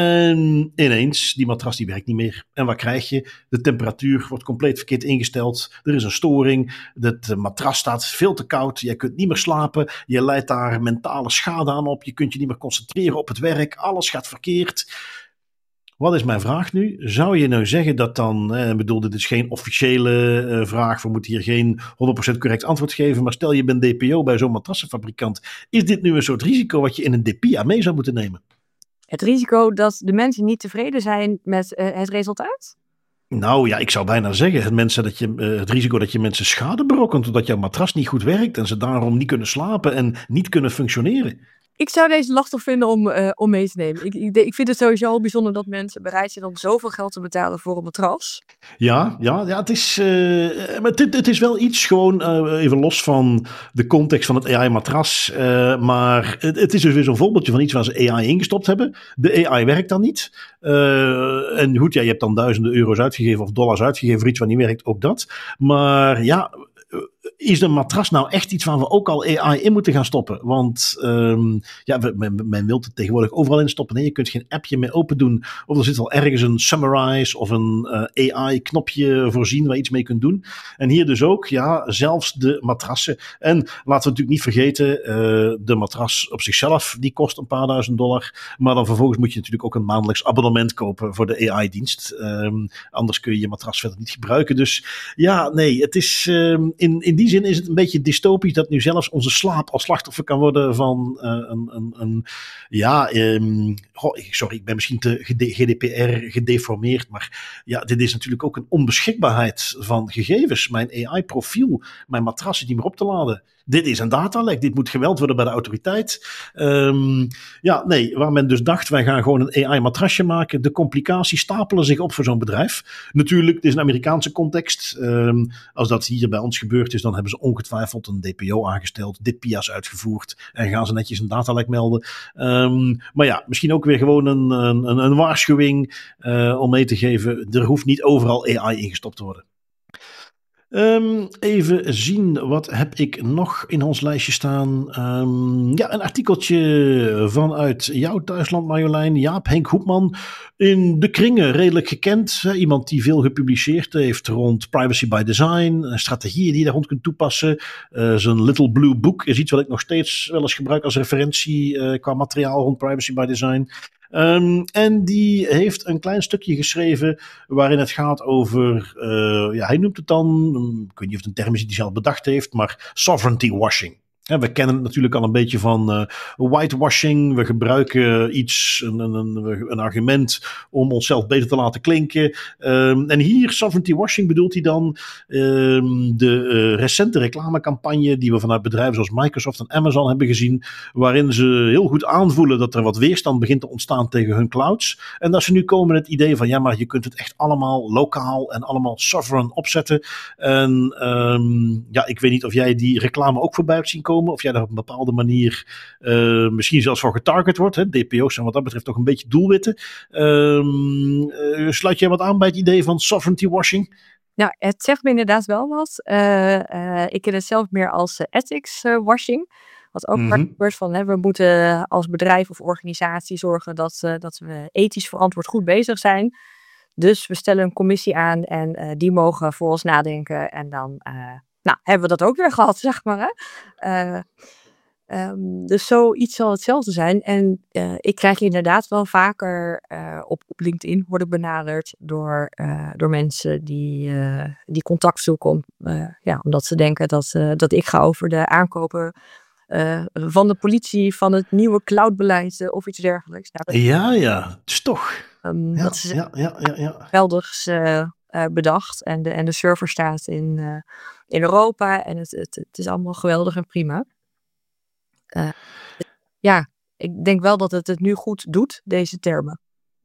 Speaker 1: En ineens, die matras die werkt niet meer. En wat krijg je? De temperatuur wordt compleet verkeerd ingesteld. Er is een storing. Het matras staat veel te koud. Je kunt niet meer slapen. Je leidt daar mentale schade aan op. Je kunt je niet meer concentreren op het werk. Alles gaat verkeerd. Wat is mijn vraag nu? Zou je nou zeggen dat dan, ik bedoel, dit is geen officiële uh, vraag, we moeten hier geen honderd procent correct antwoord geven, maar stel je bent D P O bij zo'n matrassenfabrikant. Is dit nu een soort risico wat je in een D P A mee zou moeten nemen?
Speaker 2: Het risico dat de mensen niet tevreden zijn met uh, het resultaat?
Speaker 1: Nou ja, ik zou bijna zeggen, het, mensen dat je, uh, het risico dat je mensen schade berokkent, doordat jouw matras niet goed werkt en ze daarom niet kunnen slapen en niet kunnen functioneren.
Speaker 2: Ik zou deze lastig vinden om, uh, om mee te nemen. Ik, ik, ik vind het sowieso al bijzonder dat mensen bereid zijn om zoveel geld te betalen voor een matras.
Speaker 1: Ja, ja, ja het, is, uh, maar het, het is wel iets, gewoon uh, even los van de context van het A I-matras. Uh, maar het, het is dus weer zo'n voorbeeldje van iets waar ze A I ingestopt hebben. De A I werkt dan niet. Uh, en goed, ja, je hebt dan duizenden euro's uitgegeven of dollars uitgegeven voor iets wat niet werkt, ook dat. Maar ja, is de matras nou echt iets waar we ook al A I in moeten gaan stoppen? Want um, ja, men, men wil het tegenwoordig overal in stoppen. Nee, je kunt geen appje meer open doen. Of er zit al ergens een summarize of een uh, A I-knopje voorzien waar je iets mee kunt doen. En hier dus ook, ja, zelfs de matrassen. En laten we natuurlijk niet vergeten, uh, de matras op zichzelf, die kost een paar duizend dollar. Maar dan vervolgens moet je natuurlijk ook een maandelijks abonnement kopen voor de A I-dienst. Um, anders kun je je matras verder niet gebruiken. Dus ja, nee, het is um, in, in die zin is het een beetje dystopisch dat nu zelfs onze slaap als slachtoffer kan worden van uh, een, een, een, ja, um, oh, sorry, ik ben misschien te G D P R gedeformeerd, maar ja, dit is natuurlijk ook een onbeschikbaarheid van gegevens. Mijn A I-profiel, mijn matras is niet meer op te laden. Dit is een datalek, dit moet gemeld worden bij de autoriteit. Um, ja, nee, waar men dus dacht, wij gaan gewoon een A I-matrasje maken. De complicaties stapelen zich op voor zo'n bedrijf. Natuurlijk, het is een Amerikaanse context. Um, als dat hier bij ons gebeurd is, dan hebben ze ongetwijfeld een D P O aangesteld, D P A's uitgevoerd en gaan ze netjes een datalek melden. Um, maar ja, misschien ook weer gewoon een, een, een waarschuwing uh, om mee te geven, er hoeft niet overal A I ingestopt te worden. Um, even zien, wat heb ik nog in ons lijstje staan? Um, ja, een artikeltje vanuit jouw thuisland, Marjolein. Jaap Henk Hoepman, in de kringen redelijk gekend. Hè? Iemand die veel gepubliceerd heeft rond privacy by design, strategieën die je daar rond kunt toepassen. Uh, zijn Little Blue Book is iets wat ik nog steeds wel eens gebruik als referentie uh, qua materiaal rond privacy by design. Um, en die heeft een klein stukje geschreven waarin het gaat over, uh, ja, hij noemt het dan, ik weet niet of het een term is die hij zelf bedacht heeft, maar sovereignty washing. Ja, we kennen het natuurlijk al een beetje van uh, whitewashing. We gebruiken iets, een, een, een argument om onszelf beter te laten klinken. Um, en hier, sovereignty washing, bedoelt hij dan um, de uh, recente reclamecampagne die we vanuit bedrijven zoals Microsoft en Amazon hebben gezien, waarin ze heel goed aanvoelen dat er wat weerstand begint te ontstaan tegen hun clouds. En dat ze nu komen met het idee van, ja, maar je kunt het echt allemaal lokaal en allemaal sovereign opzetten. En um, ja, ik weet niet of jij die reclame ook voorbij hebt zien komen. Of jij daar op een bepaalde manier uh, misschien zelfs voor getarget wordt. Hè? D P O's zijn wat dat betreft toch een beetje doelwitten. Um, uh, sluit jij wat aan bij het idee van sovereignty washing?
Speaker 2: Nou, het zegt me inderdaad wel wat. Uh, uh, ik ken het zelf meer als uh, ethics uh, washing. Wat ook
Speaker 1: Mhm.
Speaker 2: wordt van, hè, we moeten als bedrijf of organisatie zorgen dat, uh, dat we ethisch verantwoord goed bezig zijn. Dus we stellen een commissie aan en uh, die mogen voor ons nadenken. En dan uh, nou, hebben we dat ook weer gehad, zeg maar. Hè? Uh, um, dus zoiets zal hetzelfde zijn. En uh, ik krijg inderdaad wel vaker uh, op, op LinkedIn worden benaderd door, uh, door mensen die, uh, die contact zoeken. Om, uh, ja, omdat ze denken dat, uh, dat ik ga over de aankopen Uh, van de politie, van het nieuwe cloudbeleid uh, of iets dergelijks.
Speaker 1: Nou, ja, ja, dus toch.
Speaker 2: Um,
Speaker 1: ja,
Speaker 2: dat is
Speaker 1: ja, ja, ja, ja.
Speaker 2: geweldig uh, uh, bedacht. En de, en de server staat in, uh, in Europa. En het, het, het is allemaal geweldig en prima. Uh, ja, ik denk wel dat het het nu goed doet, deze termen.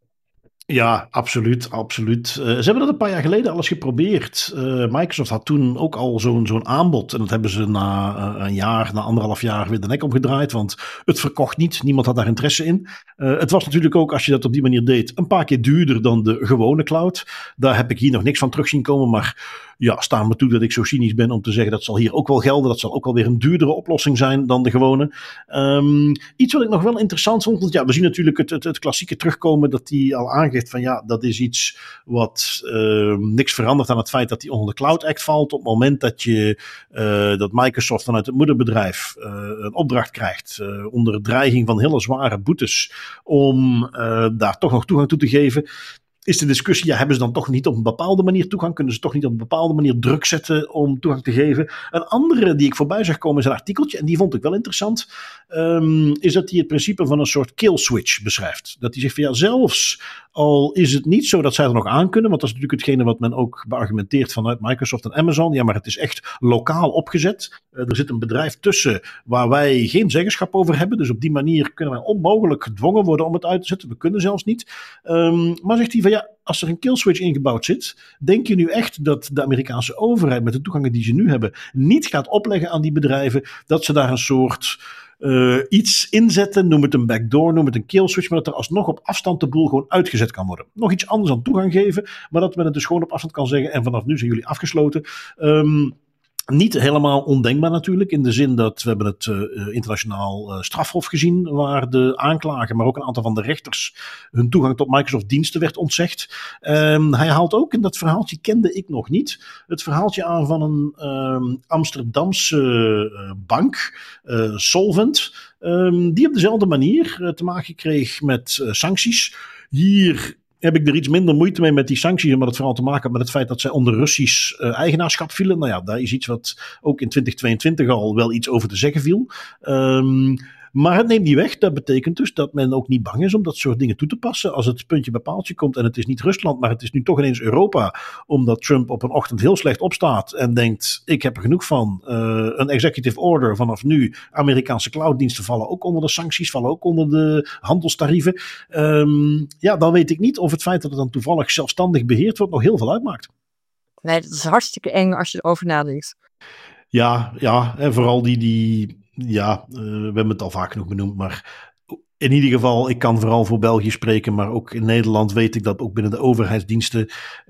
Speaker 1: Ja, absoluut, absoluut. Uh, ze hebben dat een paar jaar geleden al eens geprobeerd. Uh, Microsoft had toen ook al zo'n zo'n aanbod. En dat hebben ze na uh, een jaar, na anderhalf jaar weer de nek omgedraaid. Want het verkocht niet. Niemand had daar interesse in. Uh, het was natuurlijk ook, als je dat op die manier deed, een paar keer duurder dan de gewone cloud. Daar heb ik hier nog niks van terug zien komen. Maar ja, sta me toe dat ik zo cynisch ben om te zeggen dat zal hier ook wel gelden. Dat zal ook wel weer een duurdere oplossing zijn dan de gewone. Um, iets wat ik nog wel interessant vond. Want ja, we zien natuurlijk het, het, het klassieke terugkomen dat die al aangeeft van ja, dat is iets wat uh, niks verandert aan het feit dat die onder de Cloud Act valt. Op het moment dat je uh, dat Microsoft vanuit het moederbedrijf uh, een opdracht krijgt uh, onder dreiging van hele zware boetes om uh, daar toch nog toegang toe te geven. Is de discussie, ja, hebben ze dan toch niet op een bepaalde manier toegang? Kunnen ze toch niet op een bepaalde manier druk zetten om toegang te geven? Een andere die ik voorbij zag komen is een artikeltje, en die vond ik wel interessant, um, is dat hij het principe van een soort kill switch beschrijft. Dat hij zegt van ja, zelfs al is het niet zo dat zij er nog aan kunnen, want dat is natuurlijk hetgene wat men ook beargumenteert vanuit Microsoft en Amazon. Ja, maar het is echt lokaal opgezet. Uh, er zit een bedrijf tussen waar wij geen zeggenschap over hebben. Dus op die manier kunnen wij onmogelijk gedwongen worden om het uit te zetten. We kunnen zelfs niet. Um, maar zegt hij van ja, als er een kill switch ingebouwd zit, denk je nu echt dat de Amerikaanse overheid met de toegangen die ze nu hebben niet gaat opleggen aan die bedrijven dat ze daar een soort Uh, iets inzetten, noem het een backdoor, noem het een kill switch, maar dat er alsnog op afstand de boel gewoon uitgezet kan worden. Nog iets anders dan toegang geven, maar dat men het dus gewoon op afstand kan zeggen en vanaf nu zijn jullie afgesloten. Um, Niet helemaal ondenkbaar natuurlijk, in de zin dat we hebben het uh, internationaal uh, strafhof gezien, waar de aanklager, maar ook een aantal van de rechters hun toegang tot Microsoft diensten werd ontzegd. Um, hij haalt ook, en dat verhaaltje kende ik nog niet, het verhaaltje aan van een um, Amsterdamse uh, bank, uh, Solvent, um, die op dezelfde manier uh, te maken kreeg met uh, sancties. Hier heb ik er iets minder moeite mee met die sancties, maar dat vooral te maken heeft met het feit dat zij onder Russisch uh, eigenaarschap vielen. Nou ja, daar is iets wat ook in twintig tweeëntwintig al wel iets over te zeggen viel. Um, maar het neemt niet weg. Dat betekent dus dat men ook niet bang is om dat soort dingen toe te passen. Als het puntje bij paaltje komt en het is niet Rusland, maar het is nu toch ineens Europa, omdat Trump op een ochtend heel slecht opstaat en denkt, ik heb er genoeg van. Uh, een executive order vanaf nu. Amerikaanse clouddiensten vallen ook onder de sancties, vallen ook onder de handelstarieven. Um, ja, dan weet ik niet of het feit dat het dan toevallig zelfstandig beheerd wordt nog heel veel uitmaakt.
Speaker 2: Nee, dat is hartstikke eng als je erover nadenkt.
Speaker 1: Ja, ja, en vooral die, die ja, uh, we hebben het al vaak genoeg benoemd, maar in ieder geval, ik kan vooral voor België spreken, maar ook in Nederland weet ik dat ook binnen de overheidsdiensten,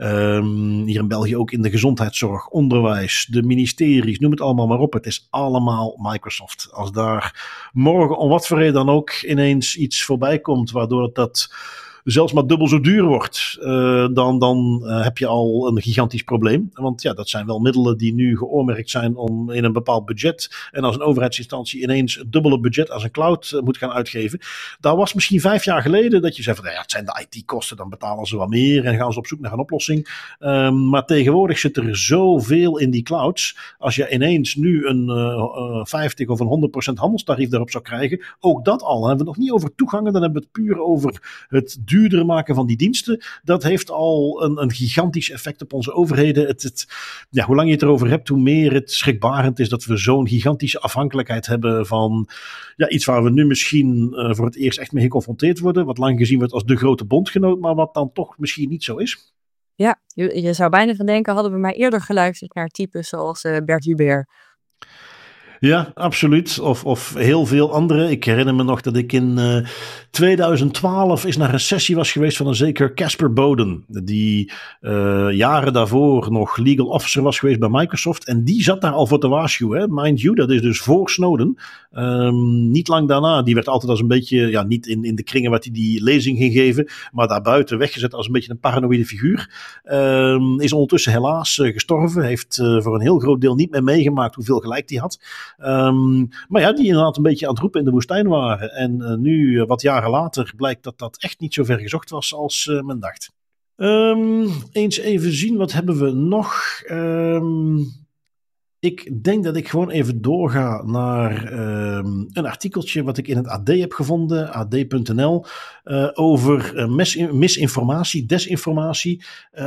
Speaker 1: um, hier in België ook in de gezondheidszorg, onderwijs, de ministeries, noem het allemaal maar op. Het is allemaal Microsoft. Als daar morgen om wat voor reden dan ook ineens iets voorbij komt, waardoor het dat zelfs maar dubbel zo duur wordt, uh, dan, dan uh, heb je al een gigantisch probleem. Want ja, dat zijn wel middelen die nu geoormerkt zijn om in een bepaald budget. En als een overheidsinstantie ineens het dubbele budget als een cloud uh, moet gaan uitgeven. Dat was misschien vijf jaar geleden dat je zei van, nou ja, het zijn de I T-kosten, dan betalen ze wat meer en gaan ze op zoek naar een oplossing. Um, maar tegenwoordig zit er zoveel in die clouds. Als je ineens nu een uh, uh, vijftig of een honderd procent handelstarief daarop zou krijgen, ook dat al. Dan hebben we het nog niet over toegangen, dan hebben we het puur over het duurder maken van die diensten. Dat heeft al een, een gigantisch effect op onze overheden. Het, het, ja, hoe lang je het erover hebt, hoe meer het schrikbarend is dat we zo'n gigantische afhankelijkheid hebben van ja, iets waar we nu misschien uh, voor het eerst echt mee geconfronteerd worden. Wat lang gezien wordt als de grote bondgenoot, maar wat dan toch misschien niet zo is.
Speaker 2: Ja, je, je zou bijna gaan denken, hadden we maar eerder geluisterd naar types zoals uh, Bert Hubert.
Speaker 1: Ja, absoluut. Of, of heel veel andere. Ik herinner me nog dat ik in uh, tweeduizend twaalf eens naar een sessie was geweest van een zeker Casper Boden. Die uh, jaren daarvoor nog legal officer was geweest bij Microsoft. En die zat daar al voor te waarschuwen. Hè? Mind you, dat is dus voor Snowden. Um, niet lang daarna. Die werd altijd als een beetje, ja, niet in, in de kringen waar hij die lezing ging geven, maar daarbuiten weggezet als een beetje een paranoïde figuur. Um, is ondertussen helaas uh, gestorven. Heeft uh, voor een heel groot deel niet meer meegemaakt hoeveel gelijk hij had. Um, maar ja, die inderdaad een beetje aan het roepen in de woestijn waren. En uh, nu, uh, wat jaren later, blijkt dat dat echt niet zo ver gezocht was als uh, men dacht. Um, eens even zien, wat hebben we nog? Um, ik denk dat ik gewoon even doorga naar um, een artikeltje wat ik in het A D heb gevonden, a d punt n l, uh, over uh, mis- misinformatie, desinformatie.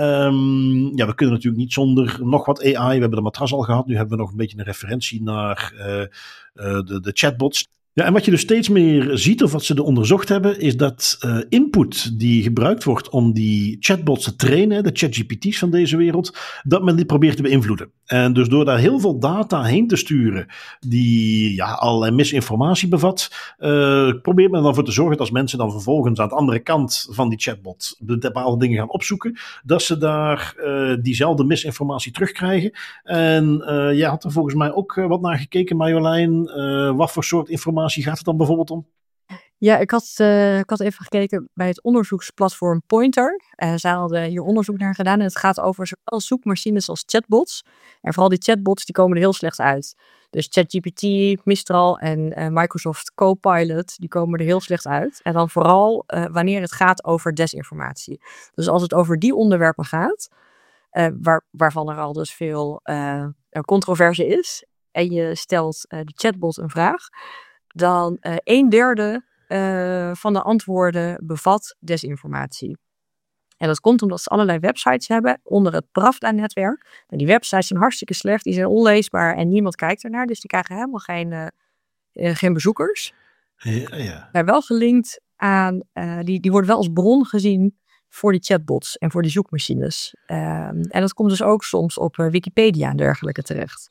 Speaker 1: Um, ja, we kunnen natuurlijk niet zonder nog wat A I. We hebben de matras al gehad. Nu hebben we nog een beetje een referentie naar uh, uh, de, de chatbots. Ja, en wat je dus steeds meer ziet, of wat ze er onderzocht hebben, is dat uh, input die gebruikt wordt om die chatbots te trainen, de ChatGPT's van deze wereld, dat men die probeert te beïnvloeden. En dus door daar heel veel data heen te sturen, die ja, allerlei misinformatie bevat, uh, probeert men ervoor te zorgen dat als mensen dan vervolgens aan de andere kant van die chatbot bepaalde dingen gaan opzoeken, dat ze daar uh, diezelfde misinformatie terugkrijgen. En uh, jij had er volgens mij ook uh, wat naar gekeken, Marjolein. Uh, wat voor soort informatie gaat het dan bijvoorbeeld om?
Speaker 2: Ja, ik had, uh, ik had even gekeken bij het onderzoeksplatform Pointer. Uh, zij hadden hier onderzoek naar gedaan en het gaat over zowel zoekmachines als chatbots. En vooral die chatbots die komen er heel slecht uit. Dus ChatGPT, Mistral en uh, Microsoft Copilot, die komen er heel slecht uit. En dan vooral uh, wanneer het gaat over desinformatie. Dus als het over die onderwerpen gaat, uh, waar, waarvan er al dus veel uh, controverse is, en je stelt uh, de chatbot een vraag, dan uh, een derde uh, van de antwoorden bevat desinformatie. En dat komt omdat ze allerlei websites hebben onder het Pravda-netwerk. En die websites zijn hartstikke slecht, die zijn onleesbaar en niemand kijkt ernaar. Dus die krijgen helemaal geen, uh, uh, geen bezoekers.
Speaker 1: Ja, ja.
Speaker 2: Maar wel gelinkt aan, uh, die, die worden wel als bron gezien voor die chatbots en voor die zoekmachines. Uh, en dat komt dus ook soms op uh, Wikipedia en dergelijke terecht.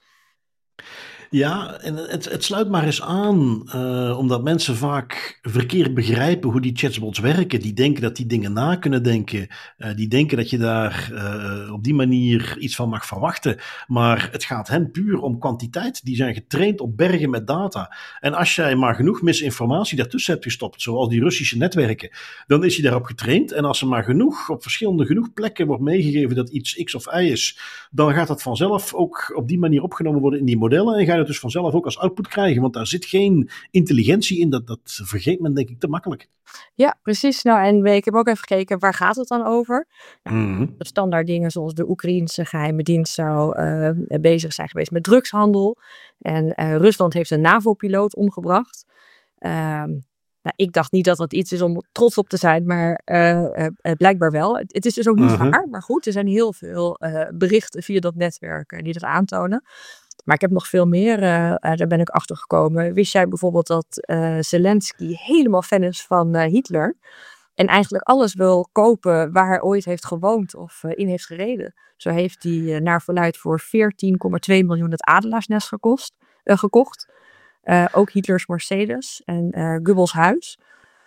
Speaker 1: Ja, en het, het sluit maar eens aan, uh, omdat mensen vaak verkeerd begrijpen hoe die chatbots werken. Die denken dat die dingen na kunnen denken. Uh, die denken dat je daar uh, op die manier iets van mag verwachten. Maar het gaat hen puur om kwantiteit. Die zijn getraind op bergen met data. En als jij maar genoeg misinformatie daartussen hebt gestopt, zoals die Russische netwerken, dan is hij daarop getraind. En als er maar genoeg, op verschillende genoeg plekken wordt meegegeven dat iets X of Y is, dan gaat dat vanzelf ook op die manier opgenomen worden in die modellen. En ga je het dus vanzelf ook als output krijgen, want daar zit geen intelligentie in. Dat, dat vergeet men denk ik te makkelijk.
Speaker 2: Ja, precies. Nou, en ik heb ook even gekeken, waar gaat het dan over? Nou,
Speaker 1: Mm-hmm.
Speaker 2: de standaard dingen zoals de Oekraïense geheime dienst zou uh, bezig zijn geweest met drugshandel. En uh, Rusland heeft een NAVO-piloot omgebracht. Uh, nou, ik dacht niet dat dat iets is om trots op te zijn, maar uh, uh, blijkbaar wel. Het, het is dus ook niet
Speaker 1: Uh-huh.
Speaker 2: waar, maar goed, er zijn heel veel uh, berichten via dat netwerk uh, die dat aantonen. Maar ik heb nog veel meer, uh, uh, daar ben ik achter gekomen. Wist jij bijvoorbeeld dat uh, Zelensky helemaal fan is van uh, Hitler? En eigenlijk alles wil kopen waar hij ooit heeft gewoond of uh, in heeft gereden. Zo heeft hij uh, naar verluidt voor veertien komma twee miljoen het Adelaarsnest gekost, uh, gekocht. Uh, ook Hitlers Mercedes en uh, Goebbels huis.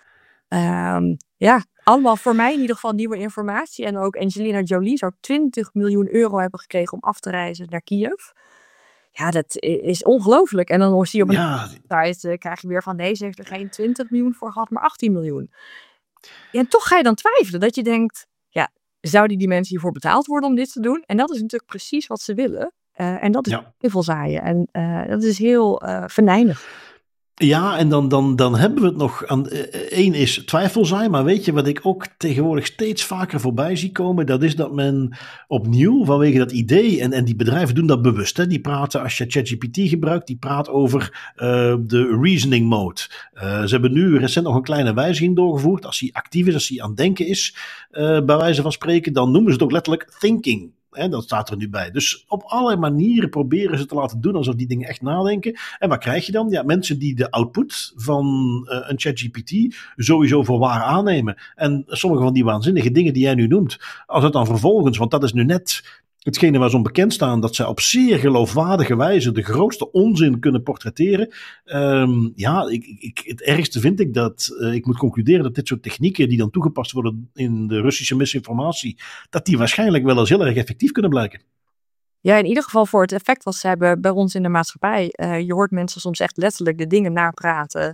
Speaker 2: Um, ja, allemaal voor mij in ieder geval nieuwe informatie. En ook Angelina Jolie zou twintig miljoen euro hebben gekregen om af te reizen naar Kiev. Ja, dat is ongelooflijk. En dan zie je op een
Speaker 1: Ja,
Speaker 2: site, uh, krijg je weer van nee, ze heeft er geen twintig miljoen voor gehad, maar achttien miljoen. Ja, en toch ga je dan twijfelen dat je denkt, ja, zouden die mensen hiervoor betaald worden om dit te doen? En dat is natuurlijk precies wat ze willen. Uh, en dat is
Speaker 1: ja.
Speaker 2: heel veel zaaien. En uh, dat is heel uh, venijnig.
Speaker 1: Ja, en dan, dan, dan hebben we het nog aan. Eén is twijfelzaai, maar weet je wat ik ook tegenwoordig steeds vaker voorbij zie komen? Dat is dat men opnieuw vanwege dat idee, en, en die bedrijven doen dat bewust. Hè, die praten, als je ChatGPT gebruikt, die praat over uh, de reasoning mode. Uh, ze hebben nu recent nog een kleine wijziging doorgevoerd. Als hij actief is, als hij aan het denken is, uh, bij wijze van spreken, dan noemen ze het ook letterlijk thinking. Hè, dat staat er nu bij. Dus op allerlei manieren proberen ze te laten doen alsof die dingen echt nadenken. En wat krijg je dan? Ja, mensen die de output van uh, een ChatGPT sowieso voor waar aannemen. En sommige van die waanzinnige dingen die jij nu noemt, als het dan vervolgens, want dat is nu net hetgene waar ze onbekend staan, dat zij op zeer geloofwaardige wijze de grootste onzin kunnen portretteren. Um, ja, ik, ik, het ergste vind ik dat uh, ik moet concluderen dat dit soort technieken die dan toegepast worden in de Russische misinformatie, dat die waarschijnlijk wel eens heel erg effectief kunnen blijken.
Speaker 2: Ja, in ieder geval voor het effect wat ze hebben bij ons in de maatschappij. Uh, je hoort mensen soms echt letterlijk de dingen napraten.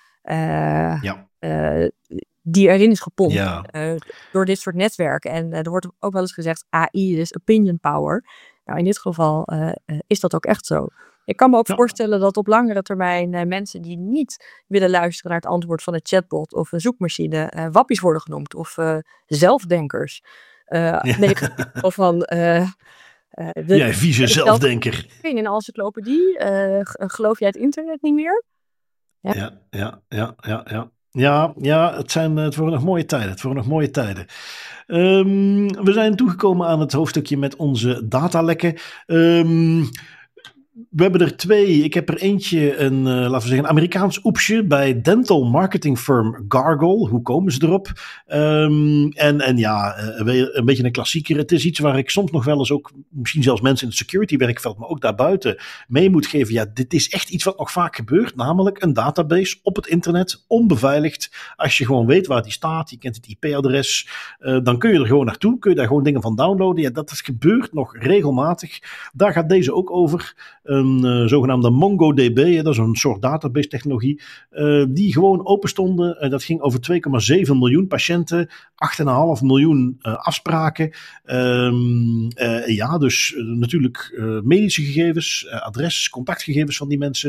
Speaker 2: Uh, ja. uh, die erin is gepompt ja. uh, door dit soort netwerken. En uh, er wordt ook wel eens gezegd, A I is opinion power. Nou, in dit geval uh, uh, is dat ook echt zo. Ik kan me ook ja. voorstellen dat op langere termijn uh, mensen die niet willen luisteren naar het antwoord van een chatbot of een zoekmachine uh, wappies worden genoemd of uh, zelfdenkers. Uh, ja. Nee, of van... Uh,
Speaker 1: Uh, de, ja, vieze zelfdenker.
Speaker 2: In een encyclopedie. Uh, geloof jij het internet niet meer?
Speaker 1: Ja, ja, ja, ja, ja. ja. Ja, ja het, zijn, het worden nog mooie tijden. Het worden nog mooie tijden. Um, we zijn toegekomen aan het hoofdstukje met onze datalekken. Um, we hebben er twee. Ik heb er eentje, een, uh, laten we zeggen, een Amerikaans oepsje bij dental marketing firm Gargle. Hoe komen ze erop? Um, en, en ja, uh, een beetje een klassieker. Het is iets waar ik soms nog wel eens ook, misschien zelfs mensen in het security werkveld, maar ook daarbuiten mee moet geven. Ja, dit is echt iets wat nog vaak gebeurt. Namelijk een database op het internet, onbeveiligd. Als je gewoon weet waar die staat, je kent het I P-adres, uh, dan kun je er gewoon naartoe. Kun je daar gewoon dingen van downloaden. Ja, dat gebeurt nog regelmatig. Daar gaat deze ook over. Een uh, zogenaamde MongoDB, hè, dat is een soort database technologie, uh, die gewoon open stonden. Uh, dat ging over twee komma zeven miljoen patiënten, acht komma vijf miljoen uh, afspraken. Um, uh, ja, dus uh, natuurlijk uh, medische gegevens, uh, adres, contactgegevens van die mensen.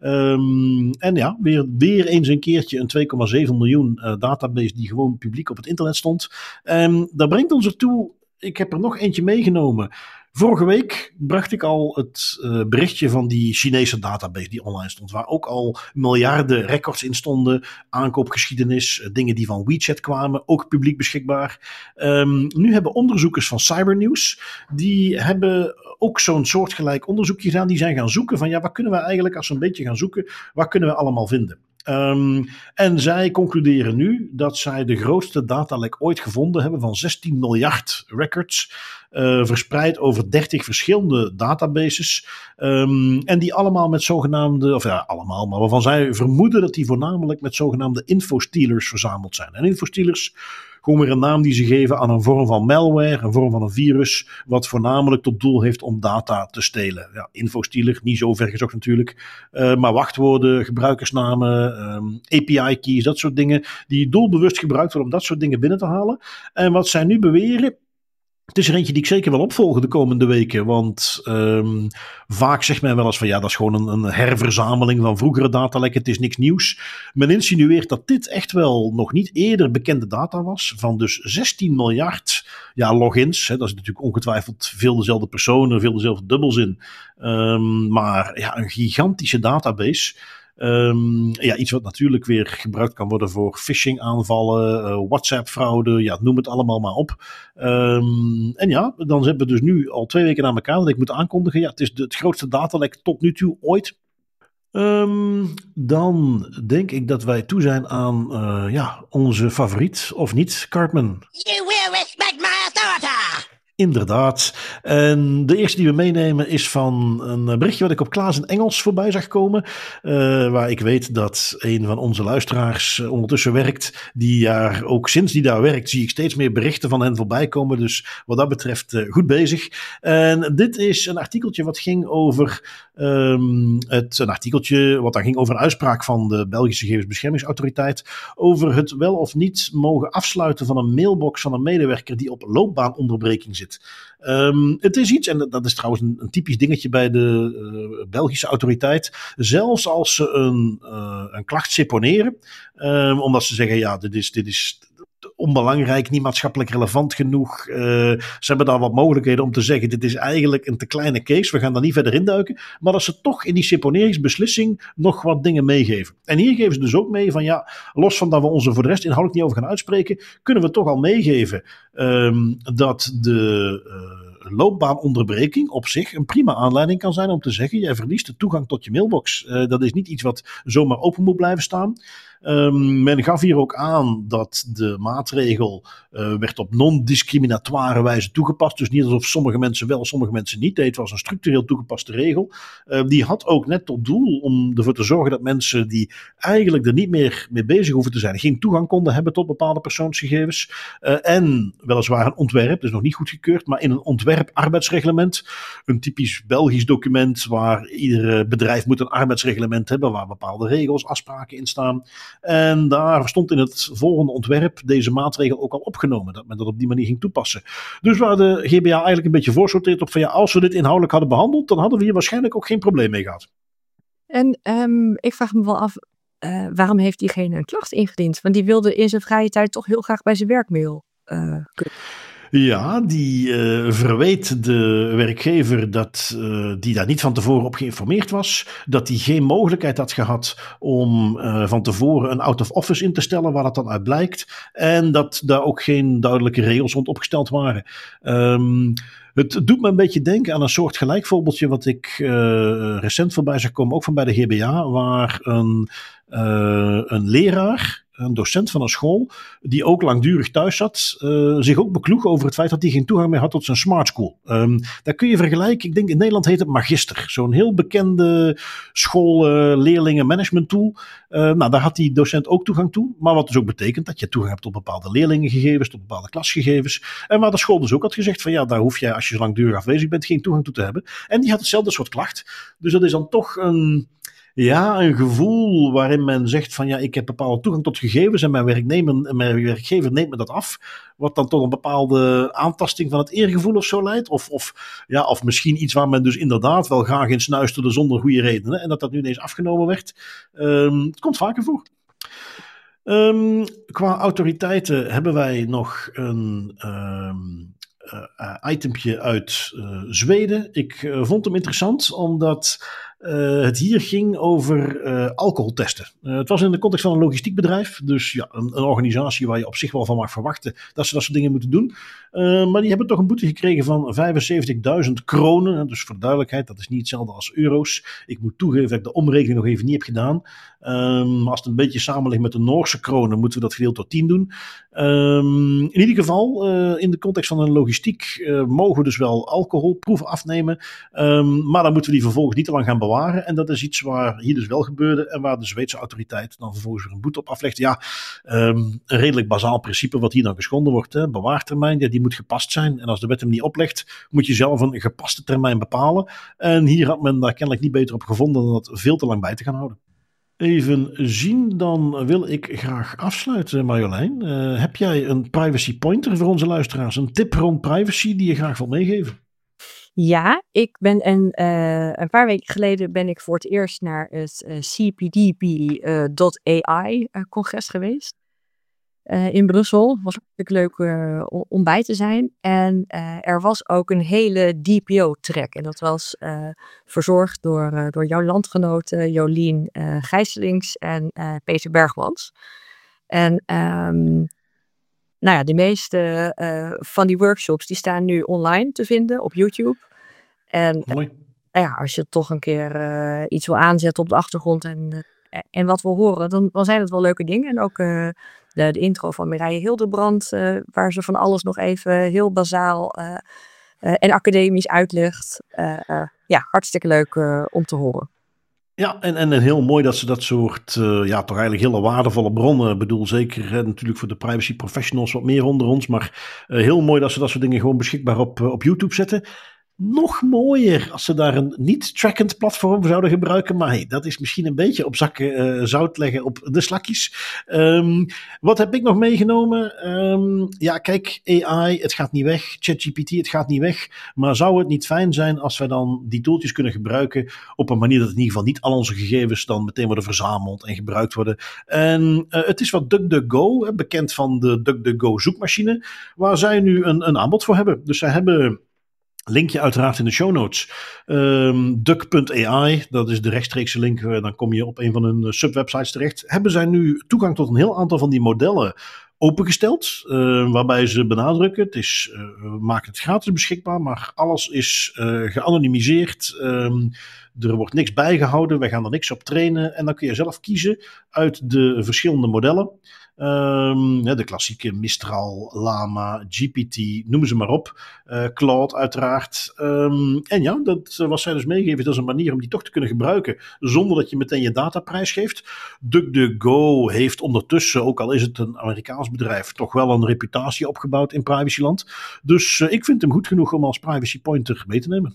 Speaker 1: Um, en ja, weer, weer eens een keertje een twee komma zeven miljoen uh, database die gewoon publiek op het internet stond. Um, dat brengt ons ertoe, ik heb er nog eentje meegenomen. Vorige week bracht ik al het uh, berichtje van die Chinese database die online stond, waar ook al miljarden records in stonden, aankoopgeschiedenis, uh, dingen die van WeChat kwamen, ook publiek beschikbaar. Um, nu hebben onderzoekers van Cybernews, die hebben ook zo'n soortgelijk onderzoekje gedaan, die zijn gaan zoeken van ja, wat kunnen we eigenlijk, als we een beetje gaan zoeken, wat kunnen we allemaal vinden? Um, en zij concluderen nu dat zij de grootste datalek ooit gevonden hebben van zestien miljard records, uh, verspreid over dertig verschillende databases. Um, en die allemaal met zogenaamde, of ja, allemaal, maar waarvan zij vermoeden dat die voornamelijk met zogenaamde infostealers verzameld zijn. En infostealers, gewoon weer een naam die ze geven aan een vorm van malware, een vorm van een virus, wat voornamelijk tot doel heeft om data te stelen. Ja, infostealer, niet zo ver gezocht natuurlijk, uh, maar wachtwoorden, gebruikersnamen, um, A P I-keys, dat soort dingen, die doelbewust gebruikt worden om dat soort dingen binnen te halen. En wat zij nu beweren, het is er eentje die ik zeker wil opvolgen de komende weken, want um, vaak zegt men wel eens van ja, dat is gewoon een, een herverzameling van vroegere datalekken, het is niks nieuws. Men insinueert dat dit echt wel nog niet eerder bekende data was, van dus zestien miljard ja, logins. Hè, dat is natuurlijk ongetwijfeld veel dezelfde personen, veel dezelfde dubbelzin, um, maar ja, een gigantische database. Um, ja, iets wat natuurlijk weer gebruikt kan worden voor phishing aanvallen, uh, WhatsApp fraude, ja, noem het allemaal maar op. Um, en ja, dan hebben we dus nu al twee weken aan elkaar dat ik moet aankondigen, ja, het is de, het grootste datalek tot nu toe ooit. Um, dan denk ik dat wij toe zijn aan uh, ja, onze favoriet, of niet, Cartman? You will respect my authority! Inderdaad. En de eerste die we meenemen is van een berichtje wat ik op Klaas in Engels voorbij zag komen. Uh, waar ik weet dat een van onze luisteraars ondertussen werkt. Die daar ook sinds die daar werkt, zie ik steeds meer berichten van hen voorbij komen. Dus wat dat betreft uh, goed bezig. En dit is een artikeltje wat ging over um, het, een artikeltje wat dan ging over een uitspraak van de Belgische Gegevensbeschermingsautoriteit. Over het wel of niet mogen afsluiten van een mailbox van een medewerker die op loopbaanonderbreking zit. Um, het is iets, en dat is trouwens een, een typisch dingetje bij de uh, Belgische autoriteit, zelfs als ze een, uh, een klacht seponeren, um, omdat ze zeggen, ja, dit is, dit is onbelangrijk, niet maatschappelijk relevant genoeg. Uh, ze hebben daar wat mogelijkheden om te zeggen, dit is eigenlijk een te kleine case, we gaan daar niet verder induiken, maar dat ze toch in die seponeringsbeslissing nog wat dingen meegeven. En hier geven ze dus ook mee van, ja, los van dat we ons er voor de rest inhoudelijk niet over gaan uitspreken, kunnen we toch al meegeven um, dat de uh, loopbaanonderbreking op zich een prima aanleiding kan zijn om te zeggen, jij verliest de toegang tot je mailbox. Uh, dat is niet iets wat zomaar open moet blijven staan. Um, men gaf hier ook aan dat de maatregel uh, werd op non-discriminatoire wijze toegepast. Dus niet alsof sommige mensen wel, sommige mensen niet. Nee, het was een structureel toegepaste regel. Uh, die had ook net tot doel om ervoor te zorgen dat mensen die eigenlijk er niet meer mee bezig hoeven te zijn, geen toegang konden hebben tot bepaalde persoonsgegevens. Uh, en weliswaar een ontwerp, dus nog niet goedgekeurd, maar in een ontwerp-arbeidsreglement. Een typisch Belgisch document waar ieder bedrijf moet een arbeidsreglement hebben, waar bepaalde regels, afspraken in staan. En daar stond in het volgende ontwerp deze maatregel ook al opgenomen, dat men dat op die manier ging toepassen. Dus waar de G B A eigenlijk een beetje voorsorteert op van ja, als we dit inhoudelijk hadden behandeld, dan hadden we hier waarschijnlijk ook geen probleem mee gehad.
Speaker 2: En um, ik vraag me wel af, uh, waarom heeft diegene een klacht ingediend? Want die wilde in zijn vrije tijd toch heel graag bij zijn werkmail uh, kunnen.
Speaker 1: Ja, die uh, verweet de werkgever dat uh, die daar niet van tevoren op geïnformeerd was. Dat hij geen mogelijkheid had gehad om uh, van tevoren een out of office in te stellen, waar dat dan uit blijkt. En dat daar ook geen duidelijke regels rond opgesteld waren. Um, Het doet me een beetje denken aan een soort gelijk voorbeeldje wat ik uh, recent voorbij zag komen, ook van bij de G B A, waar een, uh, een leraar, een docent van een school, die ook langdurig thuis zat, uh, zich ook bekloeg over het feit dat hij geen toegang meer had tot zijn smart school. Um, daar kun je vergelijken, ik denk in Nederland heet het Magister, zo'n heel bekende school uh, leerlingen management tool. Uh, nou, daar had die docent ook toegang toe, maar wat dus ook betekent dat je toegang hebt tot bepaalde leerlingengegevens, tot bepaalde klasgegevens. En waar de school dus ook had gezegd van ja, daar hoef jij als je zo langdurig afwezig bent geen toegang toe te hebben. En die had hetzelfde soort klacht. Dus dat is dan toch een... Ja, een gevoel waarin men zegt van ja, ik heb bepaalde toegang tot gegevens en mijn, werknemer, mijn werkgever neemt me dat af. Wat dan tot een bepaalde aantasting van het eergevoel of zo leidt. Of, of, ja, of misschien iets waar men dus inderdaad wel graag in snuisterde zonder goede redenen. En dat dat nu ineens afgenomen werd. Um, het komt vaker voor. Um, qua autoriteiten hebben wij nog een... Um, Uh, itempje uit uh, Zweden. Ik uh, vond hem interessant omdat uh, het hier ging over uh, alcoholtesten. Uh, het was in de context van een logistiek bedrijf, dus ja, een, een organisatie waar je op zich wel van mag verwachten dat ze dat soort dingen moeten doen. Uh, maar die hebben toch een boete gekregen van vijfenzeventigduizend kronen. Dus voor de duidelijkheid, dat is niet hetzelfde als euro's. Ik moet toegeven dat ik de omrekening nog even niet heb gedaan. Um, als het een beetje samenligt met de Noorse kronen, moeten we dat gedeeld door tien doen. Um, in ieder geval, uh, in de context van een logistiek uh, mogen we dus wel alcoholproeven afnemen. Um, maar dan moeten we die vervolgens niet te lang gaan bewaren. En dat is iets waar hier dus wel gebeurde en waar de Zweedse autoriteit dan vervolgens weer een boete op aflegt. Ja, um, een redelijk bazaal principe wat hier dan geschonden wordt. Hè. Bewaartermijn, ja, die moet gepast zijn. En als de wet hem niet oplegt, moet je zelf een gepaste termijn bepalen. En hier had men daar kennelijk niet beter op gevonden dan dat veel te lang bij te gaan houden. Even zien, dan wil ik graag afsluiten, Marjolein. Uh, heb jij een privacy pointer voor onze luisteraars? Een tip rond privacy die je graag wilt meegeven?
Speaker 2: Ja, ik ben een, uh, een paar weken geleden ben ik voor het eerst naar het uh, C P D P dot A I uh, congres geweest. Uh, in Brussel. Het was hartstikke leuk uh, om bij te zijn. En uh, er was ook een hele D P O-track. En dat was uh, verzorgd door, uh, door jouw landgenoten Jolien uh, Gijselings en uh, Peter Bergmans. En um, nou ja, de meeste uh, van die workshops die staan nu online te vinden op YouTube. En
Speaker 1: Mooi.
Speaker 2: Uh, ja, als je toch een keer uh, iets wil aanzetten op de achtergrond en, uh, en wat wil horen, dan, dan zijn het wel leuke dingen. En ook uh, de, de intro van Mireille Hildebrand, uh, waar ze van alles nog even heel bazaal uh, uh, en academisch uitlegt. Uh, uh, ja, hartstikke leuk uh, om te horen.
Speaker 1: Ja, en, en heel mooi dat ze dat soort, uh, ja, toch eigenlijk hele waardevolle bronnen, bedoel zeker hè, natuurlijk voor de privacy professionals wat meer onder ons, maar uh, heel mooi dat ze dat soort dingen gewoon beschikbaar op, uh, op YouTube zetten. Nog mooier als ze daar een niet-trackend platform zouden gebruiken. Maar hey, dat is misschien een beetje op zakken uh, zout leggen op de slakjes. Um, wat heb ik nog meegenomen? Um, ja, kijk, A I, het gaat niet weg. ChatGPT, het gaat niet weg. Maar zou het niet fijn zijn als wij dan die tooltjes kunnen gebruiken op een manier dat in ieder geval niet al onze gegevens dan meteen worden verzameld en gebruikt worden. En uh, het is wat DuckDuckGo, bekend van de DuckDuckGo zoekmachine, waar zij nu een, een aanbod voor hebben. Dus zij hebben... Linkje uiteraard in de show notes. Um, duck punt A I, dat is de rechtstreekse link. Dan kom je op een van hun subwebsites terecht. Hebben zij nu toegang tot een heel aantal van die modellen opengesteld. Uh, waarbij ze benadrukken, het is, uh, we maken het gratis beschikbaar, maar alles is uh, geanonimiseerd. Um, er wordt niks bijgehouden, wij gaan er niks op trainen. En dan kun je zelf kiezen uit de verschillende modellen. Um, de klassieke Mistral, Llama, G P T, noem ze maar op. Uh, Claude uiteraard. Um, en ja, dat uh, was zij dus meegegeven. Dat is een manier om die toch te kunnen gebruiken zonder dat je meteen je data prijsgeeft. DuckDuckGo heeft ondertussen, ook al is het een Amerikaans bedrijf, toch wel een reputatie opgebouwd in privacyland. Dus uh, ik vind hem goed genoeg om als privacy pointer mee te nemen.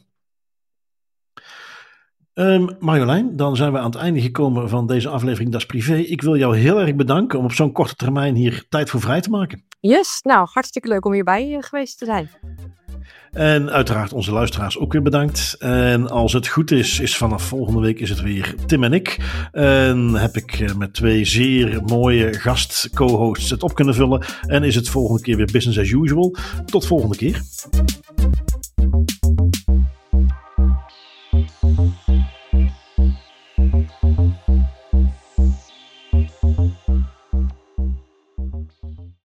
Speaker 1: Um, Marjolein, dan zijn we aan het einde gekomen van deze aflevering Das Privé. Ik wil jou heel erg bedanken om op zo'n korte termijn hier tijd voor vrij te maken.
Speaker 2: Yes, nou hartstikke leuk om hierbij geweest te zijn.
Speaker 1: En uiteraard onze luisteraars ook weer bedankt. En als het goed is, is vanaf volgende week is het weer Tim en ik. En heb ik met twee zeer mooie gast-co-hosts het op kunnen vullen. En is het volgende keer weer business as usual. Tot volgende keer.